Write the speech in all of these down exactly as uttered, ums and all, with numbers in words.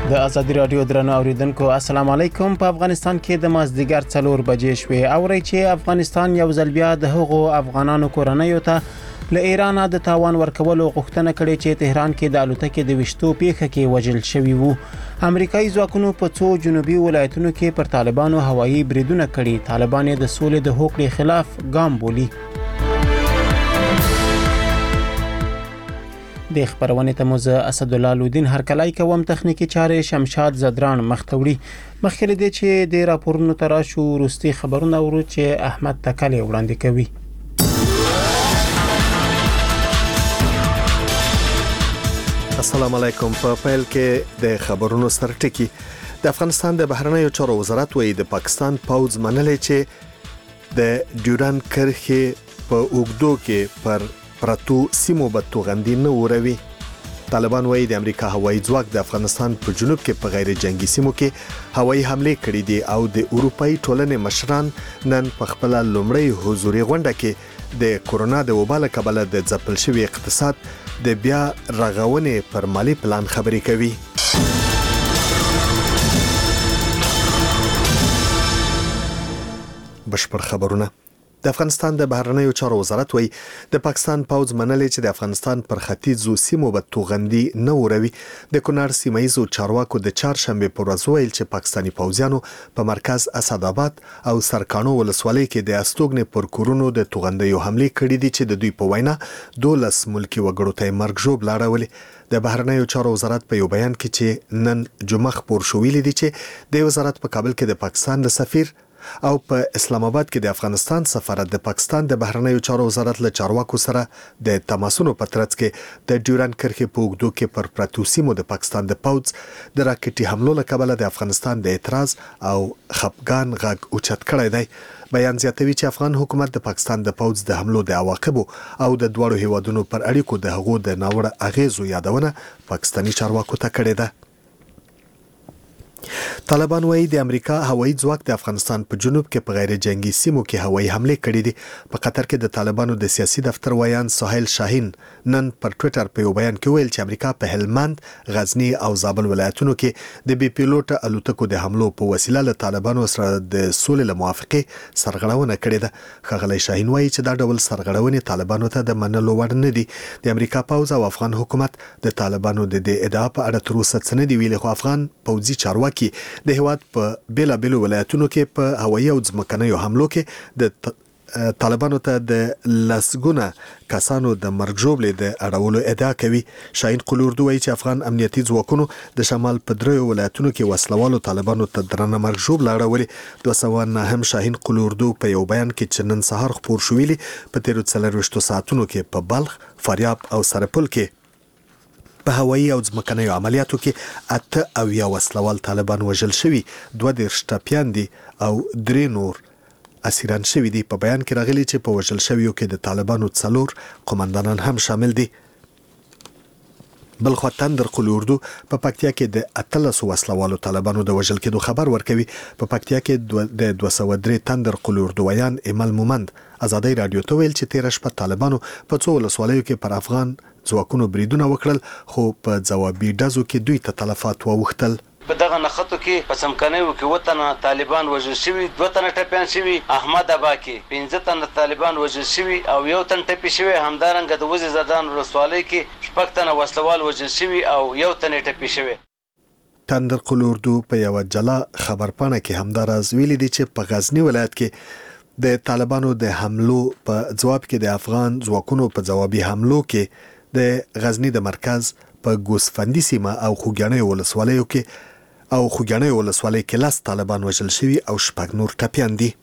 د ازادي رادیو درنو اوریدونکو السلام علیکم. په افغانستان کې د مازدیګر څلور بجې شوې او ری چې افغانستان یو ځل بیا د هغو افغانانو کورنیو ته له ایران د تاوان ورکولو غوښتنه کړې چې تهران کې د الوتکې د وشتو پیښه کې وژل شوی وو. امریکایي ځواکونو په څو جنوبي ولایتونو کې پر طالبانو هوایي بریدونه کړي. طالبان د سولې د هوکړې خلاف ګام بولي. د خبرونه ته موزه اسد الله لودین هرکلای کوم تخنیکی چارې شمشاد زدران مختوري. مخکې دې چې د راپورونو تراشو وروستي خبرونه ورو چې احمد تکلی وړاندې کوي. السلام علیکم. په پیل کې د خبرونو سرټکی. د افغانستان د بهرنیو چارو وزارت وایي د پاکستان پوځ منلې چې د ډیوران کرښې په اوګدو کې پر پرتو سیمو به توغندي نه وروي. طالبان وایي د امریکا هوایي ځواک د افغانستان په جنوب کې په غیر جنگي سیمو کې هوایي حمله کړې دي او د اروپאי ټولنې مشران نن په خپل لومړی حضوري غونډه کې د کورونا د وبا له کبله د ځپل شوی اقتصاد د بیا رغونې پر مالی پلان خبرې کوي. بشپړ خبرونه. د افغانستان د بهرنیو چارو وزارت وایي د پاکستان پوځ منلې چې د افغانستان پر ختیځو سیمو به توغندي نه وروي. د کونړ سیمایي چارواکو د چهارشنبه پر ورځ ویل چې پاکستاني پوځیانو په مرکز اسداباد او سرکانو ولسوالۍ کې د استوګنې پر کورونو د توغندیو حمله کړې دي چې د دوی په وینا دولس ملکی وګړو ته مرګ ژوب لاړولې. د بهرنیو چارو وزارت په یو بیان کې چې نن جمعه خبر شو ویلي دي چې د وزارت په کابل کې د پاکستان د سفیر او په اسلام آباد کې د افغانستان سفارت د پاکستان د بهرنیو چارو وزارت له چارواکو سره د تماسونو په ترڅ کې د ډیوران کرښې په اوږدو کې پر پرتو سیمو د پاکستان د پوځ د راکټي حملو له کبله د افغانستان د اعتراض او خپګان غږ اوچت کړی دی. بیان زیاتوي چې افغان حکومت د پاکستان د پوځ د حملو د عواقبو او د دوړو هیوادونو پر اړیکو د هغو د ناوړه اغیزو یادونه پاکستاني چارواکو ته کړې ده. طالبان وایي د امریکا هوایي ځواک د افغانستان په جنوب کې په غیر جنگي سیمو کې هوایي حمله کړې دي. په قطر کې د طالبانو د سیاسي دفتر ویان سهیل شاهین نن پر ټوئیټر په یو بیان کې ویل چې امریکا په هلمند، غزنی او زابل ولایتونو کې د بي پیلوټ الوتکو د حملو په وسیله له طالبانو سره د سولې له موافقې سرغړونه کړې ده. ښاغلی شاهین وایي چې دا ډول سرغړونې طالبانو ته د منلو وړ نه دي. د امریکا پوځ او افغان حکومت د طالبانو د دې ادعا په اړه تر اوسه څه نه دی ویلي، خو افغان پوځي چارواکي کې د هیواد په بیلا بیلو ولایتونو کې په هوایي او ځمکنیو حملو کې د طالبانو ته د لسګونه کسانو د مرګ ژوبلې د اړولو ادعا کوي. شاهین قلوردو وایي چې افغان امنیتي ځواکونو د شمال په دریو ولایتونو کې وسلوالو طالبانو ته درنه مرګ ژوبله اړولې. دوه سوه نه هم شاهین قلوردو په یو بیان کې چې نن سهار خپور شو ویلي په تیرو څلرویشتو ساعتونو کې په بلخ، فاریاب او سرپل کې په هوایي او ځمکنیو عملیاتو کې اته اویا وسلوال طالبان وژل شوي، دوه دېرش ټپیان دي او درې نور اسیران شوي دي. په بیان کې راغلي چې په وژل شویو کې د طالبانو څلور قومندانان هم شامل دي. بلخوا تندر قلوردو په پکتیا کې د اتلس وسلوالو طالبانو د وژل کېدو خبر ورکوي. په پکتیا کې د دوه سوه درې تندر قلوردویان ایمل مومند ازادي رادیو ته ویل چې تیر شپه طالبانو په څو ولسوالیو کې پر افغان ځواکونو بریدونه وکړل، خو په ځوابي ډزو کې دوی ته تلفات واوښتل. په دغه نخښتو کې په څمکنیو کې اووه تنه طالبان وژل شوي، دوه تنه ټپیان شوي. احمد ابا کې پنځه تنه طالبان وژل شوي او یو تن ټپي شوی. همدارنګه د وزې زدان ولسوالۍ کې شپږ تنه وسلوال وژل شوي او یو تن ټپي شوی. تندر قلوردو په یو جلا خبرپاڼه کې همداراز ویلي دي چې په غزنی ولایت کې د طالبانو د حملو په جواب کې د افغان ځواکونو په جوابي حملو کې د غزنی د مرکز په ګوسفندي سیمه او خوګیاڼیو ولسوالیو کې او خوګیاڼیو ولسوالۍ کې لس طالبان وژل شوي او شپږ نور ټپیان دي.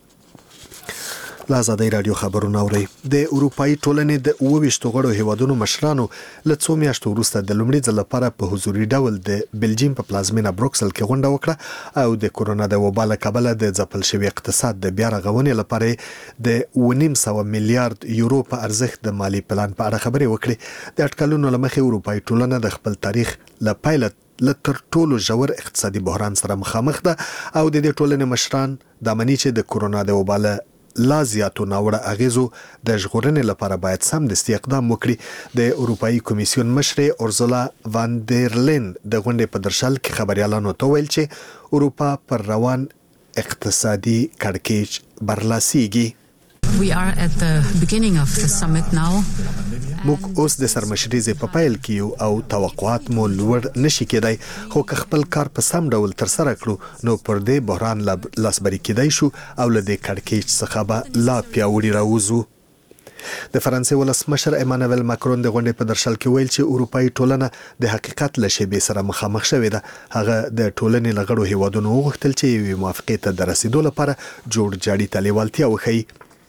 له ازادي رادیو خبرونه اورئ. د اروپאי ټولنې د اووه ویشتو غړو هیوادونو مشرانو له څو میاشتو وروسته د لومړي ځل لپاره په حضوري ډول د بلجیم په پلازمینه بروکسل کې غونډه وکړه او د کورونا د وبا له کبله د ځپل شوي اقتصاد د بیا رغونې لپاره د اوه نیم سوه میلیارډ یورو په ارزښت د مالی پلان په اړه خبرې وکړې. د اټکلونو له مخې اروپאי ټولنه د خپل تاریخ له پیله لتر ټولو ژور اقتصادي بحران سره مخامخ ده او د دې ټولنې مشران د منی چې د کورونا د وبا له لا زیاتو ناوړه اغیزو د ژغورنې لپاره باید سمدستي اقدام وکړي. د اروپאי کمیسیون مشر اورزولا وان دیر لین د غونډې په درشل کې خبريالانو ته ویل چې اروپا پر روان اقتصادي کړکېچ برلاسيږي. We are at the beginning of the summit now. موږ اوس د سرمشريزې په پیل کې یو او توقعات مو لوړ نشي کېدای، خو که خپل کار په سم ډول تر سره کړو نو پر دې بحران لاسبري کېدای شو او له دې کړکېچ څخه به لا پیاوړي راوځو. د فرانسې ولسمشر ایمانوئل ماکرون د غونډې په درشل کې ویل چې اروپאי ټولنه د حقیقت له شیبې سره مخامخ شوې ده. هغه د ټولنې له غړو هیوادونو وغوښتل چې یوې موافقې ته د رسیدو لپاره جوړ جاړي ته لیوالتیا وښیي.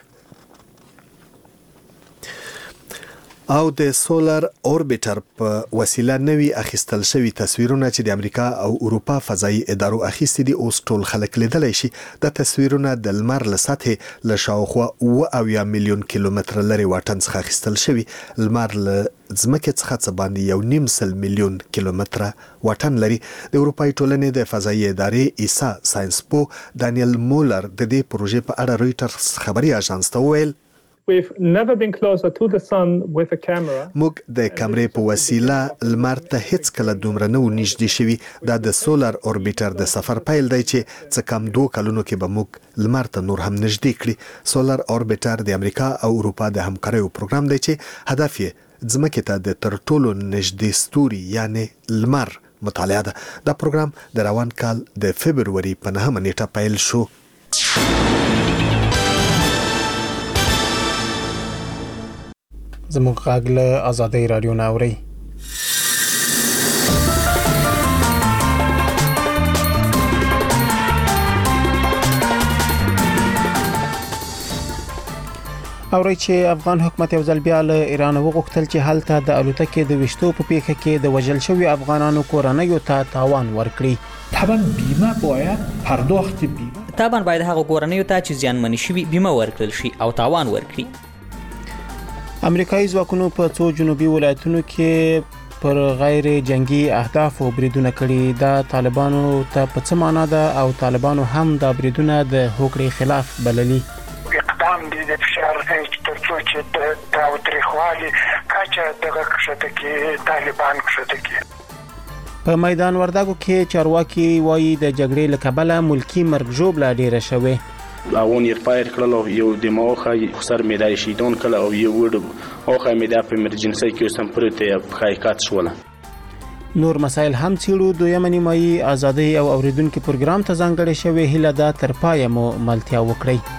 او د سولر اوربیټر په وسیله نوي اخیستل شوی تصویرونه چې د امریکا او اروپا فضایي ادارو اخیستي دي اوس ټول خلک لیدلی شي. د تصویرونه د لمر له سطحې له شاوخوا اوه اویا میلیون کیلومتر لري واټن څخه اخیستل شوی. لمر له ځمکې څخه څه باندې یو نیم سل میلیون کیلومتر واټن لري. د اروپאי ټولنې د فضایي ادارې ایسا ساينس پو دانیل مولر د دې پروژې په اړه رويټرز خبري اژانس ته ویل We've never been closer to the sun with a camera. موږ د کیمرې په وسیله لمر ته هیڅ کله دومره نه ونږدې شوي. دا د سولر اوربیټر د سفر پیل دی چې څه کم دوه کلونو کې به موږ لمر ته نور هم نږدې کړي. سولر اوربیټر د امریکا او اروپا د همکاریو پروګرام دی چې هدف یې ځمکې ته د تر ټولو نږدې ستوري یعنی لمر مطالعه ده. دا پروګرام د روان کال د فبروري په نهمه نیټه پیل شو. زموږ غږ له آزادۍ رادیو نه اورئ. اورئ چې افغان حکومت یو ځل بیا له ایران وغوښتل چې هلته د الوتکې د وشتو په پیښه کې د وژل شوی افغانانو کورنیو ته تاوان ورکړي. طبعا بیمه باید پرداخت بیمه طبعا باید هغه کورنیو ته چې زیانمن شوي بیمه ورکړل شي او تاوان ورکړي. امریکایي ځواکونو په څو جنوبي ولایتونو کې پر غیر جنگي اهدافو بریدونه کړي. دا طالبانو ته په څه معنا ده او طالبانو هم دا بریدونه د هوکړې خلاف بللي. اقدام دي د فشار ترڅو چې د تاوتریخوالي کچه دغه کښته کې طالبان کښته کې. په میدان وردګو کې چارواکي وایي د جګړې له کبله ملکی مرګ ژوبله ډیره شوه. اون یې پایر کړل یو د موخه خسر میدای شیدون کله او یو وړ اوخه میدا په ایمرجنسي کې سم پرته په حقیقت شوله. نور مسائل هم څیړو. دویمه نیمایي ازادي او اوریدونکو پروګرام ته ځانګړی شوی. هیله ده تر پایه مو ملتیا وکړئ.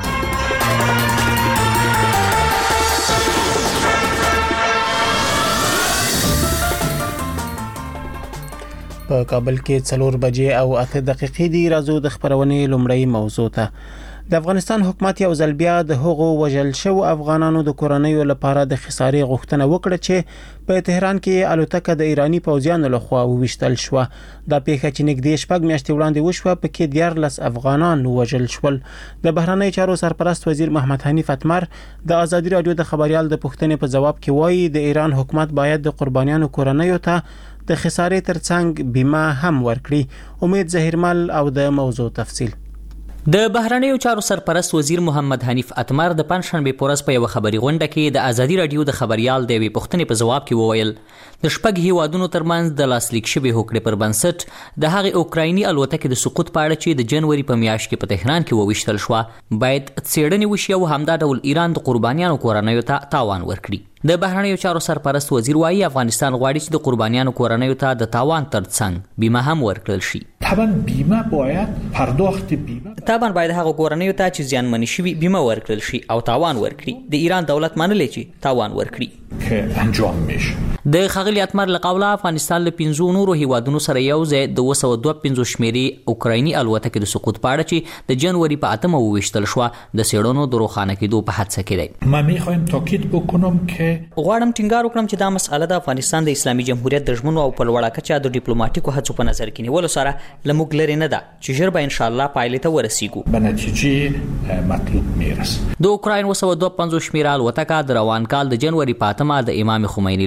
په کابل کې څلور بجې او اته دقیقې دی. راځو د خبرونې لومړی موضوع ته. د افغانستان حکومت یو ځل بیا د هغو وژل شو افغانانو د کورنیو لپاره د خسارې غوښتنه وکړه چې په تهران کې الوتکه د ایرانی پوځیانو لخوا وویشتل شو. دا پیښه چې نږدې شپږ میاشتې وړاندې وشوه پکې دیارلس افغانان وژل شول. د بهرنی چارو سرپرست وزیر محمد حنیف اتمر د ازادي رادیو د خبريال د پوښتنې په جواب کې وایي د ایران حکومت باید د قربانیانو کورنیو ته د خسارې ترڅنګ بیمه هم ورکړي. امید ظهیرمل او د موضوع تفصیل. د بهرنیو چارو سرپرست وزیر محمد حنیف اتمر د پنځشنبه پورس په یو خبري غونډه کې د ازادي رادیو د خبريال د وی پوښتنې په جواب کې وویل د شپږ هیوادونو ترمنځ د لاسلیک شوی هوکړې پر بنسټ د هغې اوکرایني الوتکې د سقوط په اړه چې د جنوري په میاشت کې په تهران کې وویشتل شو باید څېړنې وشي او همدا ډول ایران د قربانیانو کورنیو ته تاوان ورکړي. د بهرنیو چارو سرپرست وزیر وايي افغانستان غواړي چې د قربانیانو کورنیو ته د تاوان ترڅنګ بیمه هم ورکړل شي. طبعا بیمه باید پرداخت بیمه طبعا باید هغه کورنیو ته چې زیانمن شوي بیمه ورکړل شي او تاوان ورکړي. د ایران دولت منلې چې تاوان ورکړي که انجام میشه. د خغلی اتمر له قوله افغانستان له پنځو نورو هیوادونو سره یو ځای د دوه سوه دوه پنځوس شمیرې اوکرایني الوتکې د سقوط په اړه چې د جنوري په اتمه وویشتل شوه د څېړنو د روښانه کېدو په هڅه کې دی. ما میخوایم تاکید بکنم که غواړم ټینګار وکړم چې دا مسأله د افغانستان د اسلامي جمهوریت د ژمنو او په لوړه کچه د ډیپلوماټیکو هڅو په نظر کې نیولو سره له موږ لرې نه ده چې ژر به ان شاء الله پایلې ته ورسیږو. به نتیجې مطلوب میرسه. د اوکراین دوه سوه دوه پنځوس شمیره الوتکه د روان کال د جنوري په اتمه د امام خمیني له هوایي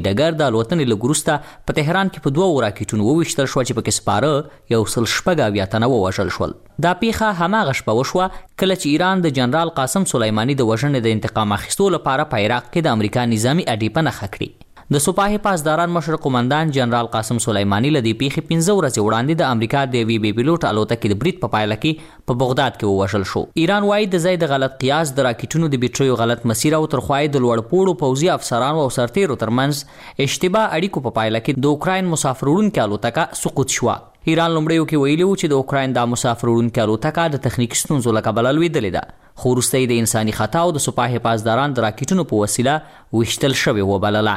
ډګر د الوتنې لږ وروسته په تهران کې په دوو راکټونو وویشتل شوه چې پکې سپاره یو سل شپږ اویا تنه ووژل شول. دا پیښه هماغه شپه وشوه کله چې ایران د جنرال قاسم سلیماني د وژنې د انتقام اخیستو لپاره په عراق کې د امریکا نظامي اډې په نښه کړي. د سپاه پاسداران مشر قومندان جنرال قاسم سلیماني له دې پیښې پنځه ورځې وړاندې د امریکا د یوې بې پیلوټ الوتکې د برید په پایله کې په بغداد کې ووژل شو. ایران وایي د ځای د غلط قیاس د راکټونو د بیټریو غلط مسیر او ترخوای د لوړ پوړو پوځي افسرانو او سرتیرو ترمنځ اشتباه اړیکو په پایله کې د اوکراین مسافر وړونکې الوتکه سقوط شوه. ایران لومړیو کې ویلي و چې د اوکراین دا مسافر وړونکې الوتکه د تخنیکي ستونزو له کبله لوېدلې ده، خو وروسته یې د انساني خطا او د سپاه پاسداران د راکټونو په وسیله ویشتل شوې وبلله.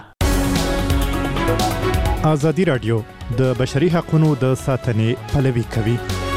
ازادي راډیو د بشري حقوقو د ساتنې پلوي کوي.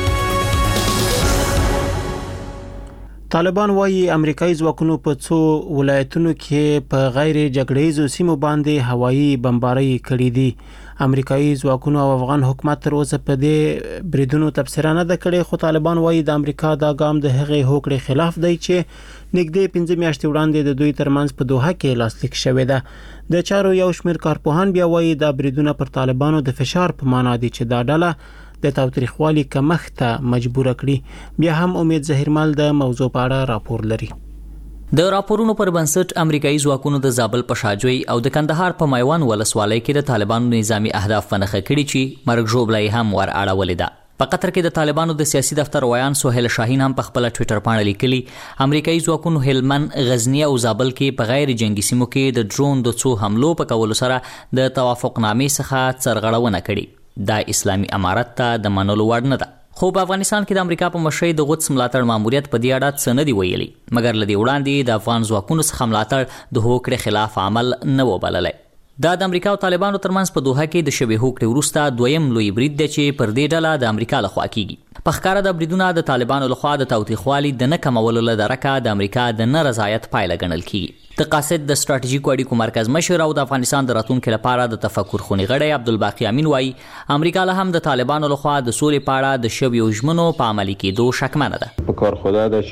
طالبان وايي امریکایي ځواکونو په څو ولایتونو کې په غیر جګړه‌یزو سیمو باندې هوایي بمبارۍ کړې دي. امریکایي ځواکونو او افغان حکومت تر اوسه په دې بریدونو تبصره نه ده کړې، خو طالبان وايي د امریکا دا ګام د هغې هوکړې خلاف دی چې نږدې پنځه میاشتې وړاندې د دوی ترمنځ په دوحه کې لاسلیک شوې ده. د چارو یو شمېر کارپوهان بیا وايي دا بریدونه پر طالبانو د فشار په معنا دي چې دا ډله د تاوتریخوالي کمښت ته مجبور کړي. بیا هم امید ظهیرمل د موضوع په اړه راپور لري. د راپورونو پر بنسټ امریکایي ځواکونو د زابل په شاجوی او د کندهار په میوان ولسوالۍ کې د طالبانو نظامی اهداف ونښه کړي چې مرګ ژوبله هم ور اړولې ده. په قطر کې د طالبانو د سیاسي دفتر ویان سهیل شاهین هم په خپل ټوئیټر باندې لیکلي امریکایي ځواکونو هلمند، غزنی او زابل کې په غیر جنگي سیمو کې د ډرون د څو حملو په کولو سره د توافقنامې څخه څرغړونه کړې. دا اسلامي امارت ته د منلو وړ نه ده. خو په افغانستان کې د امریکا په مشرۍ د قدس ملاتړ ماموریت په دې اړه څه نه دی ویلي، مګر له دې وړاندې د افغان ځواکونو څخه ملاتړ د هوکړې خلاف عمل نه و بللی. دا د امریکا او طالبانو ترمنځ په دوحه کې د شبې هوکړې وروسته دویم لوی برید دی چې پر دې ډله د امریکا لخوا کیږي. په ښکاره د بریدونه د طالبانو لخوا د تاوتریخوالي د نه کمولو له درکه د امریکا د نه رضایت پایله ګڼل کیږي. د قاصد د ستراتیژیکو اړیکو مرکز مشر او د افغانستان د راتلونکي لپاره د تفکر خونی غړی عبدالباقی امین وایي امریکا له هم د طالبانو لخوا د سولې په اړه د شویو ژمنو په عملي کېدو شکمنه ده. په کار خدا ده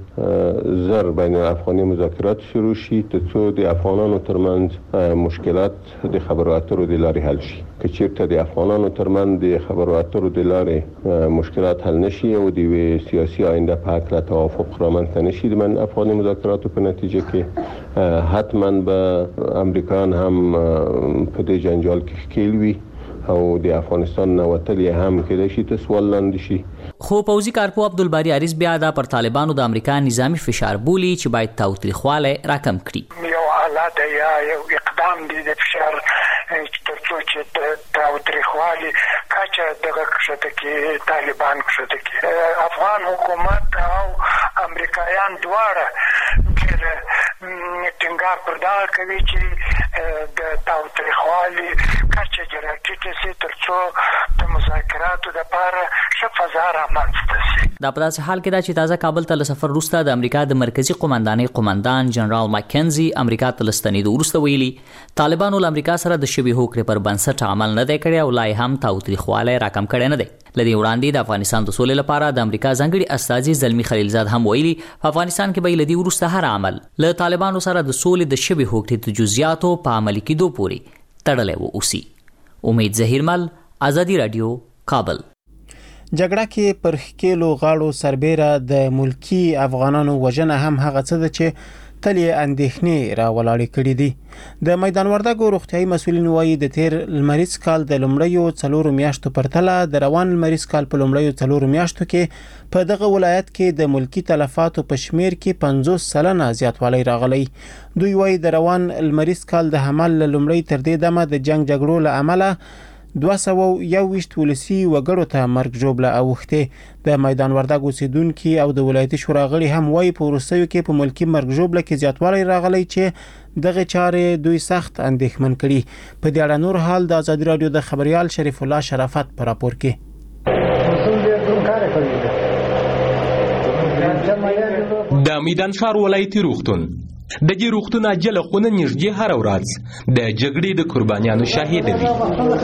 چې زر بین افغاني مذاکرات شروع شي ترڅو د افغانانو ترمنځ مشکلات د خبرو اترو د لارې حل شي. که چیرته د افغانانو ترمنځ د خبرو اترو د لارې مشکلات حل نشي او د سیاسي آینده په هکله توافق رامنځته نشي د من افغاني مذاکراتو په نتیجه کې حتما به امریکایان هم په دې جنجال کې ښکیل وي او د افغانستان نه وتل یې هم کېدای شي ته سوال لاندې شي. خو پوځي کارپو عبدالباری عریض بیا دا پر طالبانو د امریکا نظامی فشار بولي چې باید تاوتریخوالی راکم کړي. یو حالت یا یو اقدام دی د فشار ترڅو چې تاوتریخوالی کچه دغه کښته کې طالبان کښته کې افغان حکومت او امریکایان دواړه ټینګار پر دا کوي چې د تاوتریخوالي کچه راټیټه شي ترڅو د مذاکراتو لپاره ښه فضا رامنځته شي. دا په داسې حال کې ده چې تازه کابل ته له سفر وروسته د امریکا د مرکزي قومندانۍ قومندان جنرال ماکنزي امریکا ته له ستنېدو وروسته ویلي طالبانو له امریکا سره د شوې هوکړې پر بنسټ عمل نه دی کړی او لا یې هم تاوتریخوالی راکم کړی نه دی. له دې وړاندې د افغانستان د سولې لپاره د امریکا ځانګړي استازي زلمي خلیلزاد هم ویلي په افغانستان کې به له دې وروسته هر عمل له طالبانو سره د سولې د شوې هوکړې د جزئیاتو په عملي کېدو پورې تړلی واوسي. امید ظهیرمل، ازادي راډیو، کابل. جګړه کې پر ښکیلو غاړو سربیره د ملکی افغانانو وژنه هم هغه څه ده چې تل یې اندېښنې راولاړې کړي دي. د میدان وردګو روغتیایي مسؤلین وایي د تیر لمریز کال د لومړیو څلورو میاشتو پرتله د روان لمریز کال په لومړیو څلورو میاشتو کې په دغه ولایت کې د ملکی تلفاتو په شمیر کې پنځوس سلنه زیاتوالی راغلی. دوی وایي د روان لمریز کال د حمل لومړی تر دې دمه د جنگ جګړو له امله دوه سوه یو ویشت ولسي وګړو ته مرګ ژوبله اوښتې. د میدان وردګ اوسیدونکي او د ولایتي شورا غړي هم وایي په وروستیو کې په ملکی مرګ ژوبله کې زیاتوالی راغلی چې دغه چارې دوی سخت اندېښمن کړي. په دې اړه نور حال د ازادي راډیو د خبريال شریف الله شرافت په راپور کې. د میدان ښار ولایتي روغتون د دې روغتون عاجله خونه نږدې هره ورځ د جګړې د قربانیانو شاهده وي.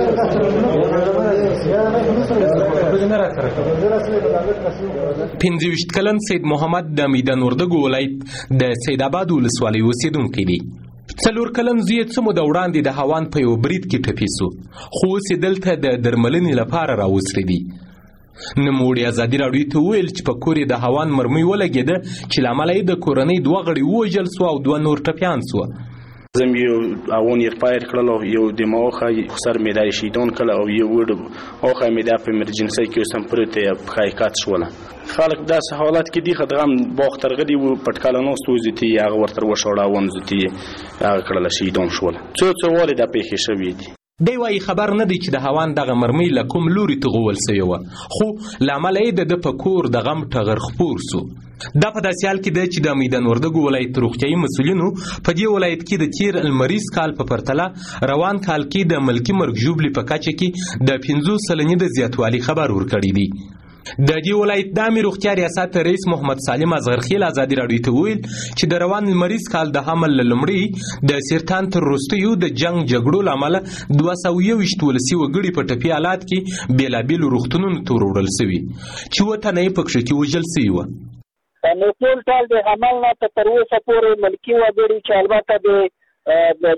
پنځه ویشت کلن سید محمد د میدان وردګو ولایت د سید آباد ولسوالۍ اوسیدونکی دی. څلور کلن زوی څه موده وړاندې د هاوان په یو برید کې ټپي سو، خو اوس یې دلته د درملنې لپاره راوستلی دی. نوموړي ازادي راډیو ته وویل چې په کور یې د هاوان مرمۍ ولګېده چې له امله یې د کورنۍ دوه غړي ووژل سوه او دوه نور ټپیان سوه. زم یو اون یې فایر کړل، یو د ماوخه سر مې د شیدون کله او یو وړ اوخه مې د په ایمرجنسي کې سم پرته په حقیقت شوله. خلک داسې حالات کې دي خدغم باختر غدي و پټکالانو ستوزتي هغه ورتر وشوړه ونزتي هغه کړل شیدون شوله. څو څو والي د پیښې شوې دي. دی وایي خبر نه دی چې د هاوان دغه مرمۍ له کوم لوري ته غول سوې وه، خو له امله یې د ده په کور د غم ټغر خپور سو. دا په داسې حال کې ده چې د میدان وردګو ولایت روغتیایي مسؤلینو په دې ولایت کې د تیر المریز کال په پرتله روان کال کې د ملکي مرګ ژوبلې په کچه کې د پنځوس سلنې د زیاتوالي خبر ورکړی دی. د دې ولایت د عامې روغتیا ریاست رئیس محمد سالم اصغرخیل ازادي راډیو ته وویل چې د روان المریز کال د حمل له لومړي د سرطان تر وروستیو د جنګ جګړو له امله دوه سوه یوویشت ولسي وګړي په ټپي حالات کې بېلابېلو روغتونونو ته وروړل سوي چې اووه تنه یې پکښې کې وژل سوي وه. نو ټول ټال د حمل نه تر اوسه پورې ملکي وګړي چې البته د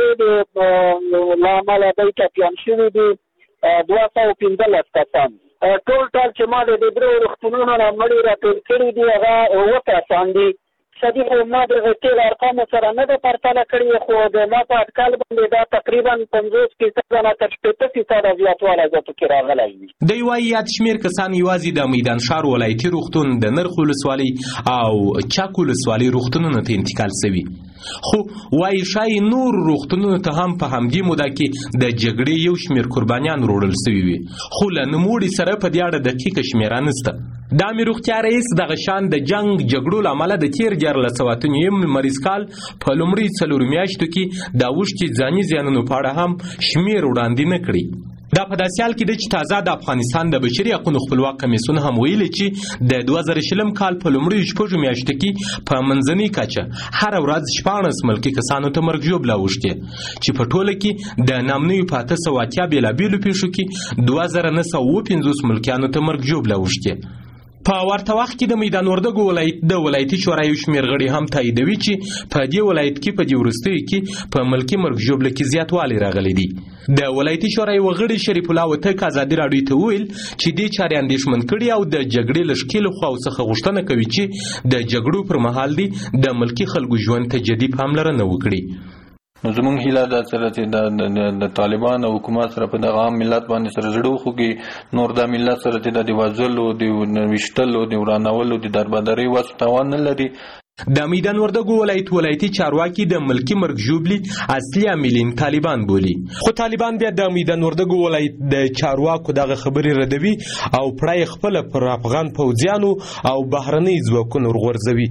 جګړې له امله دوی ټپیان شوي دي دوه سوه پنځلس کسان. ټول ټال چې ما د دې درو روغتونونو نه مړي راټول کړي دي هغه اووه کسان دي. صدیق ما د ټول ارقامو سره نه ده پرتله کړې، خو د ما په اټکل باندې دا تقریبا پنځوس فیصده نه تر شپېته فیصده زیاتوالی دا پکې راغلی وي. دی وایي یاد شمېر کسان یوازې د میدان ښار ولایتي روغتون، د نرخ ولسوالۍ او چک ولسوالۍ روغتونونو ته انتقال سوي، خو وایي ښایي نور روغتونونو ته هم په همدې موده کې د جګړې یو شمېر قربانیان وروړل سوي وي، خو له نوموړي سره په دې اړه دقیقه شمېره نشته. د عامې روغتیا رئیس دغه شان د جنګ جګړو له امله د تېر دیارلس سوه اته نوي لمریز کال په لومړۍ څلورو میاشتو کې د اوښتې ځاني زیانونو په اړه هم شمېر وړاندې نه کړي. دا په داسې حال کې ده چې تازه د افغانستان د بشري حقونو خپلواک کمیسیون هم ویلي چې د دوه زره شلم کال په لومړیو شپږو میاشتو کې په منځنۍ کچه هره ورځ شپاړس ملکي کسانو ته مرګ ژوبله اوښتې، چې په ټوله کې د نامنیو په اته سوه اتیا بېلابېلو پیښو کې دوه زره نه سوه اووه پنځوس ملکیانو ته مرګ ژوبله اوښتې. په ورته وخت کې د میدان وردګو ولایت د ولایتي شورا یو شمېر غړي هم تاییدوي چې په دې ولایت کې په دې وروستیو کې په ملکي مرګ ژوبله کې زیاتوالی راغلی دی. د ولایتي شورا یو غړي شریف الله وتک ازادي راډیو ته وویل چې دې چارې اندېښمن کړي او د جګړې له ښکېلو خواو څخه غوښتنه کوي چې د جګړو پر مهال دی د ملکي خلکو ژوند ته جدي پاملرنه وکړي. نو زمونږ هیله دا سره چې د طالبان او حکومت سره په دغه عام ملت باندې سره زړه وخوږي، نور دا ملت سره چې د وژلو د ویشتلو د ورانولو د دربدرۍ وس توان نه لري. د میدان وردګو ولایت ولایتي چارواکي د ملکي مرګ ژوبلې اصلي عاملین طالبان بولي، خو طالبان بیا د میدان وردګو ولایت د چارواکو دغه خبرې ردوي او پړه خپله پر افغان پوځیانو او بهرنۍ ځواکونو ورغورځوي.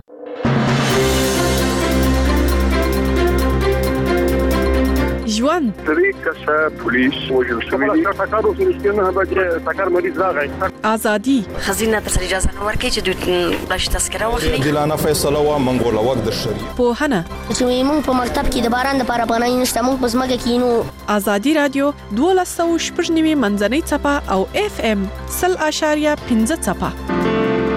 ژوند درې کسه پولیس وژل شوي دي. سکارو سره نه بچي سکار مریض راغی. ازادي خزینه ته اجازه نه ورکړي چې دوی بلش تذکره واخلي. عادلانه فیصله و منګول وخت د شریعت. پوهنه چې موږ په مکتب کې د باران د لپاره پناه نشته، موږ په ځمکه کې نو. ازادي رادیو دوه سوه شپږ نوي منځنۍ څپه او اف ام سل اشاریه پنځه څپه.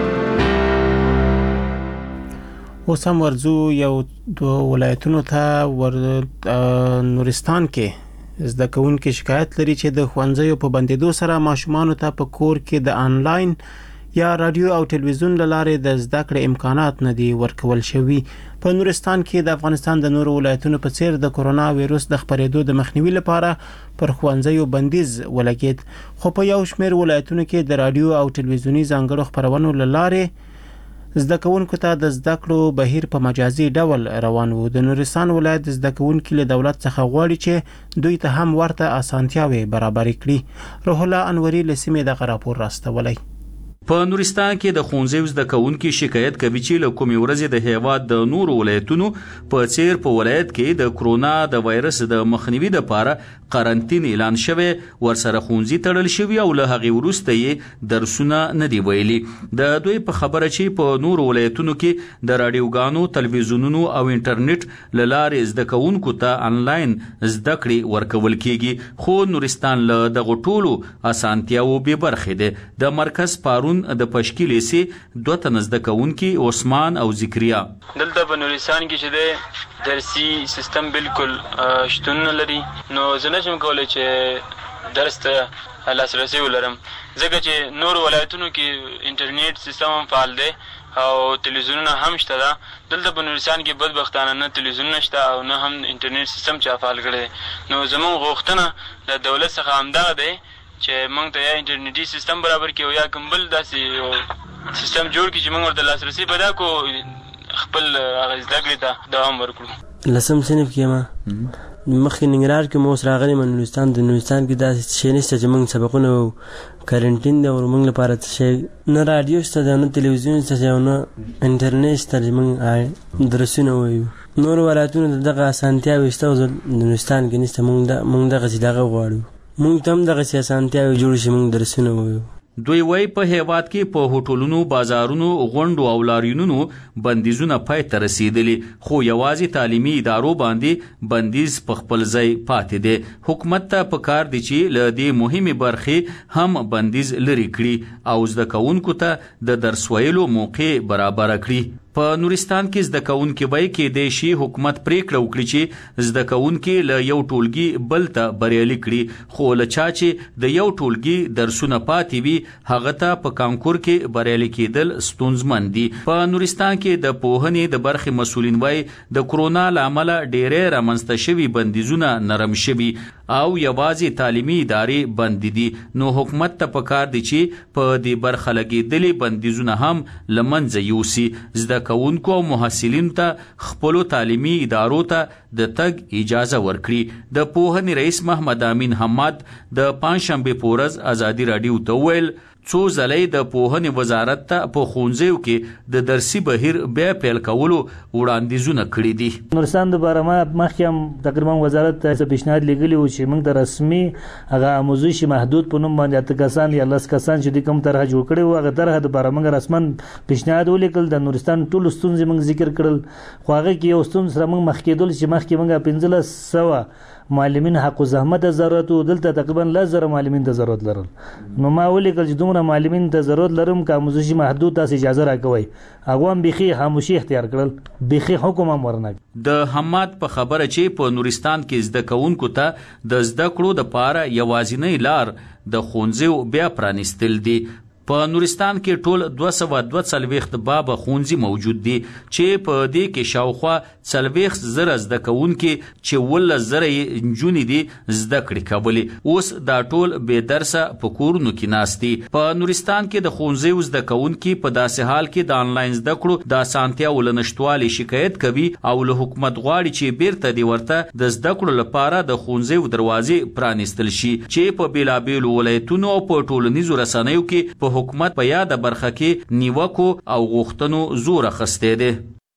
اوس هم ورځو یو دوه ولایتونو ته ور نورستان کې زده کوونکي شکایت لري چې د ښوونځیو په بندېدو سره ماشومانو ته په کور کې د آنلاین یا رادیو او ټلویزیون له لارې د زده کړې امکانات نه دي ورکول شوي. په نورستان کې د افغانستان د نورو ولایتونو په څیر د کرونا وایروس د خپرېدو د مخنیوي لپاره پر ښوونځیو بندیز ولګېد، خو په یو شمېر ولایتونو کې د رادیو او ټلویزیوني ځانګړو خپرونو له لارې زده کوونکو ته د زده کړو بهیر په مجازي ډول روان وو. د نورستان ولایت د زده کوونکو له دولت څخه غواړي چې دوی ته هم ورته اسانتیاوي برابر کړي. روح الله انوري له سیمې دغه راپور راستولی. په نورستان کې د ښوونځیو زده کوونکي شکایت کوي چې له کومې ورځې د هیواد د نورو ولایتونو په څیر په ولایت کې د کرونا د وایرس د مخنیوي لپاره قرنطین اعلان شوی، ورسره ښوونځي تړل شوي او له هغې وروسته یې درسونه نه دي ویلي. د دوی په خبره چې په نورو ولایتونو کې د راډیوګانو، تلویزیونونو او انټرنیټ له لارې زده کوونکو ته آنلاین زده کړې ورکول کیږي، خو نورستان له دغو ټولو اسانتیاوو بې برخې دی. د مرکز پارون د پشکیلې سي دوه تنه زده کوونکي عثمان او ذکریا دلته په نورستان کې چې دی درسي سیستم بالکل شتون نه لري نو زه نشم کولی چې درس ته لاسرسی ولرم ځکه چې نور ولایتونو کې انټرنیټ سیستم هم فعال دی او تلویزیونونه هم شته ده دلته په نورستان کې بدبختانه نه تلویزیونونه شته او نه هم انټرنیټ سیستم چا فعال کړی نو زموږ غوښتنه د دولت څخه همدغه دی چې موږ ته یا انټرنیټي سیستم برابر کړي او یا کوم بل داسې یو سیستم جوړ کړي چې موږ ورته لاسرسی پیدا کړو خپل هغه زده کړې ته دوام ورکړو. لسم صنف کې یم مخکې ننګرهار کې مو اوس راغلی یم نورستان د نورستان کې داسې شی نشته چې موږ سبقونه کارنټین دی او موږ لپاره څه شی نه راډیو شته دی نه تلویزیون شته دی او نه انټرنیټ شته چې موږ درسونه ووایو. نور ولایتونو ته دغه اسانتیاوې شته او د نورستان کې نشته. موږ دغسې دغه غواړو موږ ته هم دغسې اسانتیاوې جوړې شي موږ درسونه ووایو. دوی وای په هیواد کې په هوټلونو بازارونو غونډو او لاریونونو بندیزونه پای ته رسیدلي خو یوازې تعلیمي ادارو باندې بندیز په خپل ځای پاتې دی. حکومت ته پکار دی چې له دې مهمې برخې هم بندیز لرې کړي او زده کوونکو ته د درس ویلو موقع برابر کړي. په نورستان کې زده کوونکي وای کېدای شي حکومت پریکړه وکړي چې زده کوونکي له یو ټولګي بل ته بریالي کړي خو له چا چې د یو ټولګي درسونه پاتې وي هغه ته په کانکور کې بریالي کېدل ستونزمن دي. په نورستان کې د پوهنې د برخې مسؤلین وای د کرونا له امله ډېرې رامنځته شوي بندیزونه نرم شوي او یوازې تعلیمي ادارې بند دي نو حکومت ته پکار دی چې په دې برخه لګېدلې بندیزونه هم له منځه یوسي. زده کوونکو او محصلینو ته خپلو تعلیمي ادارو ته د تګ اجازه ورکړي. د پوهنې رئیس محمد امین حماد د پنجشنبې په ورځ ازادي راډیو ته وویل څو ځلې د پوهنې وزارت ته په ښوونځیو کې د درسي بهیر بیا پیل کولو وړاندیزونه کړي دي. نورستان د باره ما مخکې هم تقریبا وزارت ته پیشنهاد لیږلی و چې موږ د رسمي هغه آموزش محدود په نوم باندې اته کسان یا لس کسان چې دوی کوم طرحه جوړ کړې وو هغه طرحه دپاره موږ رسما پیشنهاد ولیکل. د نورستان ټولو ستونزې موږ ذکر کړل خو هغه کې یو ستونزه سره موږ مخ کېدل چې مخکې موږ پنځلس سوه معلمین حق و زحمت ضرورت و دلته تقریبا لس زره معلمین ته ضرورت لرل نو ما ولیکل چې دومره معلمین ته ضرورت لرم که آموزشي محدود تاسو اجازه راکوئ هغه هم بیخي خاموشي اختیار کړل بیخي حکم هم ورنک. د حماد په خبره چې په نورستان کې زده کوونکو ته د زده کړو دپاره یوازینۍ لار د ښوونځیو بیا پرانیستل دي. په نورستان کې ټول دوه سوه دوه څلوېښت بابه ښوونځي موجود دي چې په دې کې شاوخوا څلوېښت زره زده کوونکي چې اوولس زره یې نجونې دي زده کړې کولې اوس دا ټول بې درسه په کورونو کې ناست دي. په نورستان کې د ښوونځیو زده کوونکي په داسې حال کې د آنلاین زده کړو د اسانتیاوو له نشتوالي شکایت کوي او له حکومت غواړي چې بیرته دې ورته د زده کړو لپاره د ښوونځیو دروازې پرانیستل شي چې په بېلابېلو ولایتونو او په ټولنیزو رسنیو کې په حکومت په یاده برخه کې نیوکو او غوښتنو زور اخیستی دی.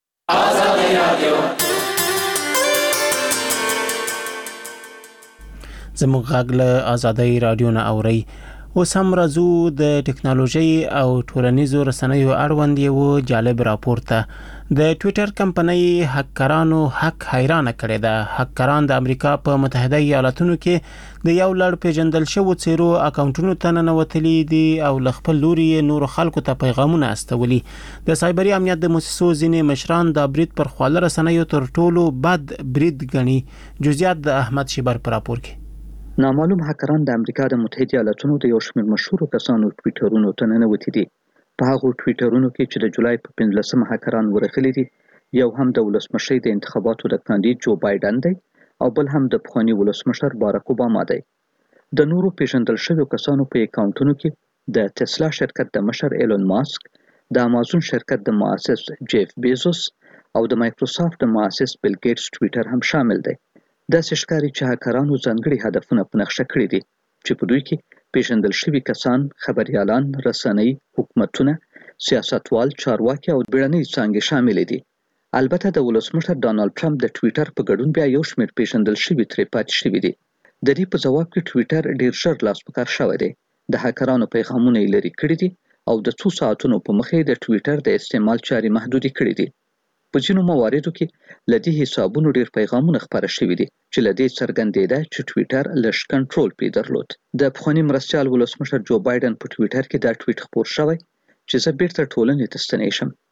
زموږ غږ له ازادۍ راډیو نه اورئ. اوس هم راځو د ټکنالوژۍ او ټولنیزو رسنیو اړوند یو جالب راپور ته. د ټویټر کمپنۍ هکرانو حق حیرانه کړې ده. هکران د امریکا په متحده ایالاتونو کې د یو لړ پیژندل شوو څیرو اکاونټونو ته ننوتلي دي او له خپل لوري نورو خلکو ته پیغامونه استولي. د سایبري امنیت د موسسو ځینې مشران دا برید پر خواله رسنیو تر ټولو بد برید ګڼي. جزئیات د احمد شیبر په راپور کې. نامعلوم هکران د امریکا د متحده ایالاتونو د یو شمېر مشهورو کسانو ټویټرونو ته ننوتي دي. په هغو ټویټرونو کې چې د جولای په پنځلسمه هکران ورغلي دي یو هم د ولسمشر د انتخاباتو د کاندید جو بایدن دی او بل هم د پخواني ولسمشر باراک اوباما دی. د نورو پیژندل شویو کسانو په اکاونټونو کې د تسلا شرکت د مشر ایلون ماسک، د امازون شرکت د مؤسس جیف بیزوس او د مایکروسافت د مؤسس بیل ګیټس ټویټر هم شامل دی. داسې ښکاري چې هکرانو ځانګړي هدفونه په نقشه کړي دي چې په دوی کې پیژندل شوي کسان، خبریالان، رسنۍ، حکومتونه، سیاستوال، چارواکي او بیړنۍ څانګې شاملې دي. البته د ولسمشر ډانالډ ټرمپ د ټویټر په ګډون بیا یو شمېر پیژندل شوي ترې پاتې شوي دي. د دې په ځواب کې ټویټر ډېر ژر لاس په کار شوی دی. د هکرانو پیغامونه یې لرې کړي دي او د څو ساعتونو په مخې د ټویټر د استعمال چارې محدودې کړي دي. په ځینو مواردو کې له دې حسابونو ډېر پیغامونه خپاره شوي دي چې له دې څرګندېده چې ټویټر لږ کنټرول پرې درلود. د پخواني مرستیال ولسمشر جو بایدن په ټویټر کې دا ټویټ خپور شوی چې زه بیرته ټولنې ته ستنې شم.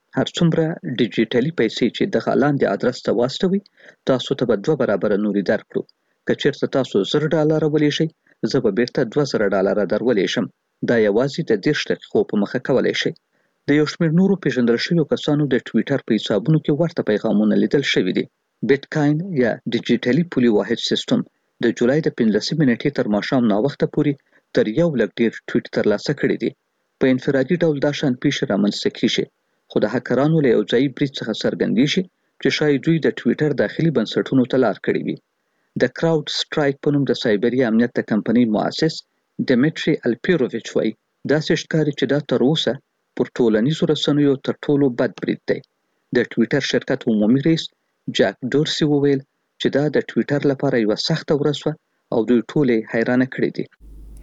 هر څومره ډیجیټلي پیسې چې د لاندې ادرس ته واستوي تاسو ته به دوه برابر نوري درکړو. که چېرته تاسو زر ډالره ولېږئ زه به بیرته دوه زره ډالره در ولېږم. دا یوازې د دېرش دقیقو په مخه کولی شئ. د یو شمېر نورو پیژندل شویو کسانو د ټویټر په حسابونو کې ورته پیغامونه لیدل شوي دي. بیټکاین یا ډیجیټلي پولي واحد سیستم د جولای د پنځلسمې نیټې تر ماښام ناوخته پورې تر یو لک ډېر ټویټ ترلاسه کړي دي. په انفرادي ډول دا شان پیښې رامنځته کیږي، خو د هکرانو له یو ځایي برید څخه څرګندېږي چې ښایي دوی د ټویټر داخلي بنسټونو ته لار کړې وي. د کراود سټرایک په نوم د سایبري امنیت د کمپنۍ مؤسس ډیمیټري الپیروویچ وایي داسې ښکاري چې دا تر اوسه پر ټولنیزو رسنیو تر ټولو بد برید دی. د ټویټر شرکت عمومي رئیس جاک ډورسي وویل چې دا د ټویټر لپاره یوه سخته ورځ وه او دوی ټول یې حیرانه کړي دي.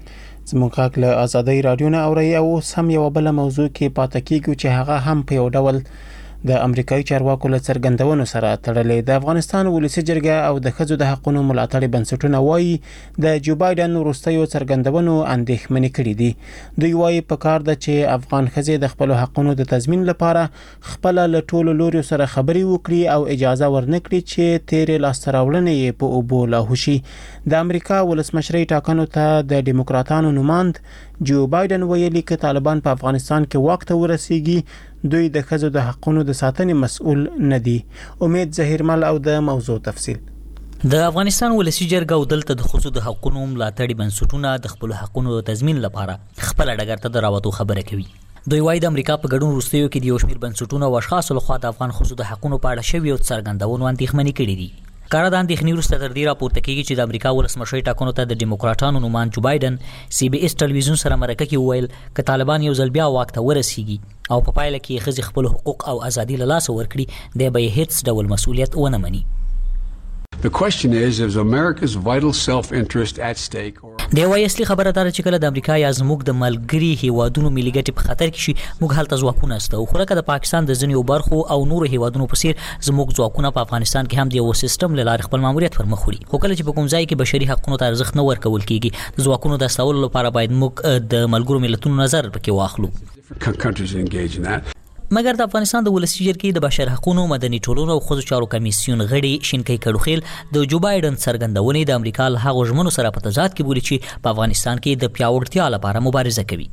زموږ غږ له ازادۍ راډیو نه اورئ او اوس هم یوه بله موضوع کې پاتې کیږو چې هغه هم په یو ډول د امریکایي چارواکو له څرګندونو سره تړلې. د افغانستان ولسي جرګه او د ښځو د حقونو ملاتړي بنسټونه وایي د جو بایدن وروستیو څرګندونو اندېښمنې کړي دي. دوی وایي په کار ده چې افغان ښځې د خپلو حقونو د تضمین لپاره خپله له ټولو لوریو سره خبرې وکړي او اجازه ورنکړي چې تیرې لاسته راوړنې یې په اوبو لاهو شي. د امریکا ولسمشرۍ ټاکنو ته د ډیموکراتانو نوماند جو بایدن ویلي چې طالبان په افغانستان کې واک ته ورسیږي دوی د ښځو د حقونو د ساتنې مسؤل نه دي. امید ظهیرمل او د موضوع تفصیل. د افغانستان ولسي جرګه او دلته د ښځو د حقونو ملاتړي بنسټونه د خپل حقونو د تضمین لپاره خپل ډګر ته د راوتو خبره کوي. دوی وايي د امریکا په ګډون وروستیو کې د یو شمېر بنسټونو او اشخاصو لخوا د افغان ښځو د حقونو په اړه شوي او څرګندونو اندېښمنې کړي دي. کاره د اندېښنې وروسته تر دې راپورته کېږي چې د امریکا ولسمشرۍ ټاکنو ته د ډیموکراټانو نوماند جو بایدن سی بي اس ټلویزیون سره مرکه کې وویل که طالبان یو ځل بیا واک ته ورسیږي او په پایله کې ښځې خپل حقوق او ازادي له لاسه ورکړي دی به یې هیڅ ډول مسؤلیت ونه مني. The question is, is America's vital self-interest at stake? دی وايي اصلي خبره دا چې کله د امریکا یا زموږ د ملګري هیوادونو ملي ګټې په خطر کې شي موږ هلته ځواکونه استو. خو لکه د پاکستان د ځینو برخو او نورو هیوادونو په څیر زموږ ځواکونه په افغانستان کې هم د یو سیستم له لارې خپل ماموریت پر مخ وړي. خو کله چې په کوم ځای کې بشري حقوقو ته ارزښت نه ورکول کیږي د ځواکونو د استولو لپاره باید موږ د ملګرو ملتونو نظر پکې واخلو. مګر د افغانستان د ولسي جرګې د بشر حقوقو مدني ټولنو او ښځو چارو کمیسیون غړي شینکۍ کډوخیل د جو بایدن څرګندونې د امریکا له هغو ژمنو سره په تضاد کې بولي چې په افغانستان کې د پیاوړتیا لپاره مبارزه کوي.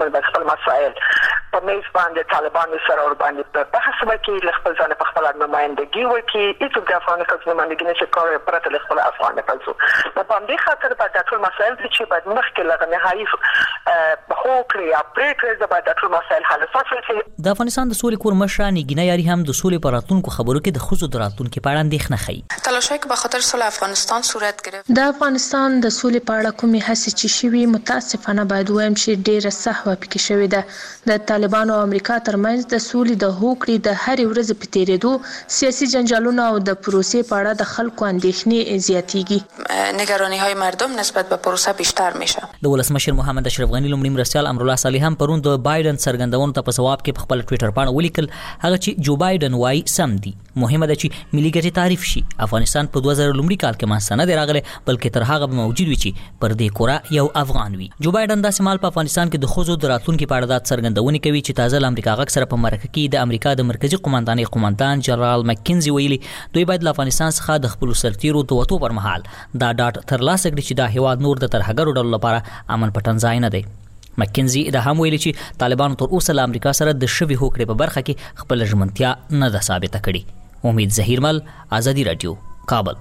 په میز باندې طالبان سره ور باندې په بحث وکړي خپل ځان په خپل نمائندګي وکړي هیڅ د افغان خلکو نمائندګي نشي کولای پرته له خپل افغان خلکو په باندې خاطر په ټول مسایل چې باید مخکې لغه نهایي خو کړی اپریټر د باید ټول مسایل حل شي. د افغانستان د سولې کور مشر نګینه یاري هم د سولې پر راتلونکو خبرو کې د ښځو د راتلونکو په اړه اندېښنه ښيي. تلاشایی که به خاطر صلح افغانستان صورت گرفت د افغانستان د سولې په اړه کومې هڅې چې شوي متاسفانه باید وایم چې ډېره سهوه پکې شوې ده. د طالبانو او امریکا ترمنځ د سولې د هوکړې د هرې ورځې په تېرېدو سیاسي جنجالونه او د پروسې په اړه د خلکو اندېښنې زیاتېږي. نگرانی‌های مردم نسبت به پروسه بیشتر میشه. د ولسمشر محمد اشرف غنی لومړي مرستیال امرالله صالح هم پرون د بایدن څرګندونو ته په جواب کې په خپل ټویټر باندې ولیکل هغه چې جو بایدن وايي سم دي. مهمه ده چې ملي ګټې تعریف شي. افغانستان په دوه زره لومړي کال کې مانسته نه دی راغلی بلکې تر هغه به موجود وي چې پر دې کورا یو افغان وي. جو بایدن داسې مال په افغانستان کې د ښځو د راتلونکو په اړه د څرګندونې کوي چې تازه امریکا غږ سره په مرکه کې د امریکا د مرکزی قوماندانۍ قوماندان جنرال مکینزي ویلي دوی باید له افغانستان څخه د خپل سرتیرو د وټو پر مهال دا ډاټ ترلاسه کړي چې دا هیواد نور د ترهګرو ډلو لپاره امن پټن ځای نه دی. مکینزي دا هم ویلي چې طالبانو تر اوسه له امریکا سره د شوي هوکړې په برخه کې خپل ژمنتیا نه ده ثابته کړې. امید ظهیرمل، ازادي رادیو، کابل.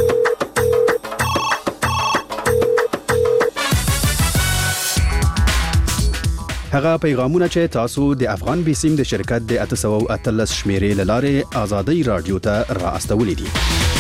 هغه پیغامونه چې تاسو د افغان بیسیم د شرکت د اته سوه او اتلس شمیرې له لارې ازادي رادیو ته را استولې دي.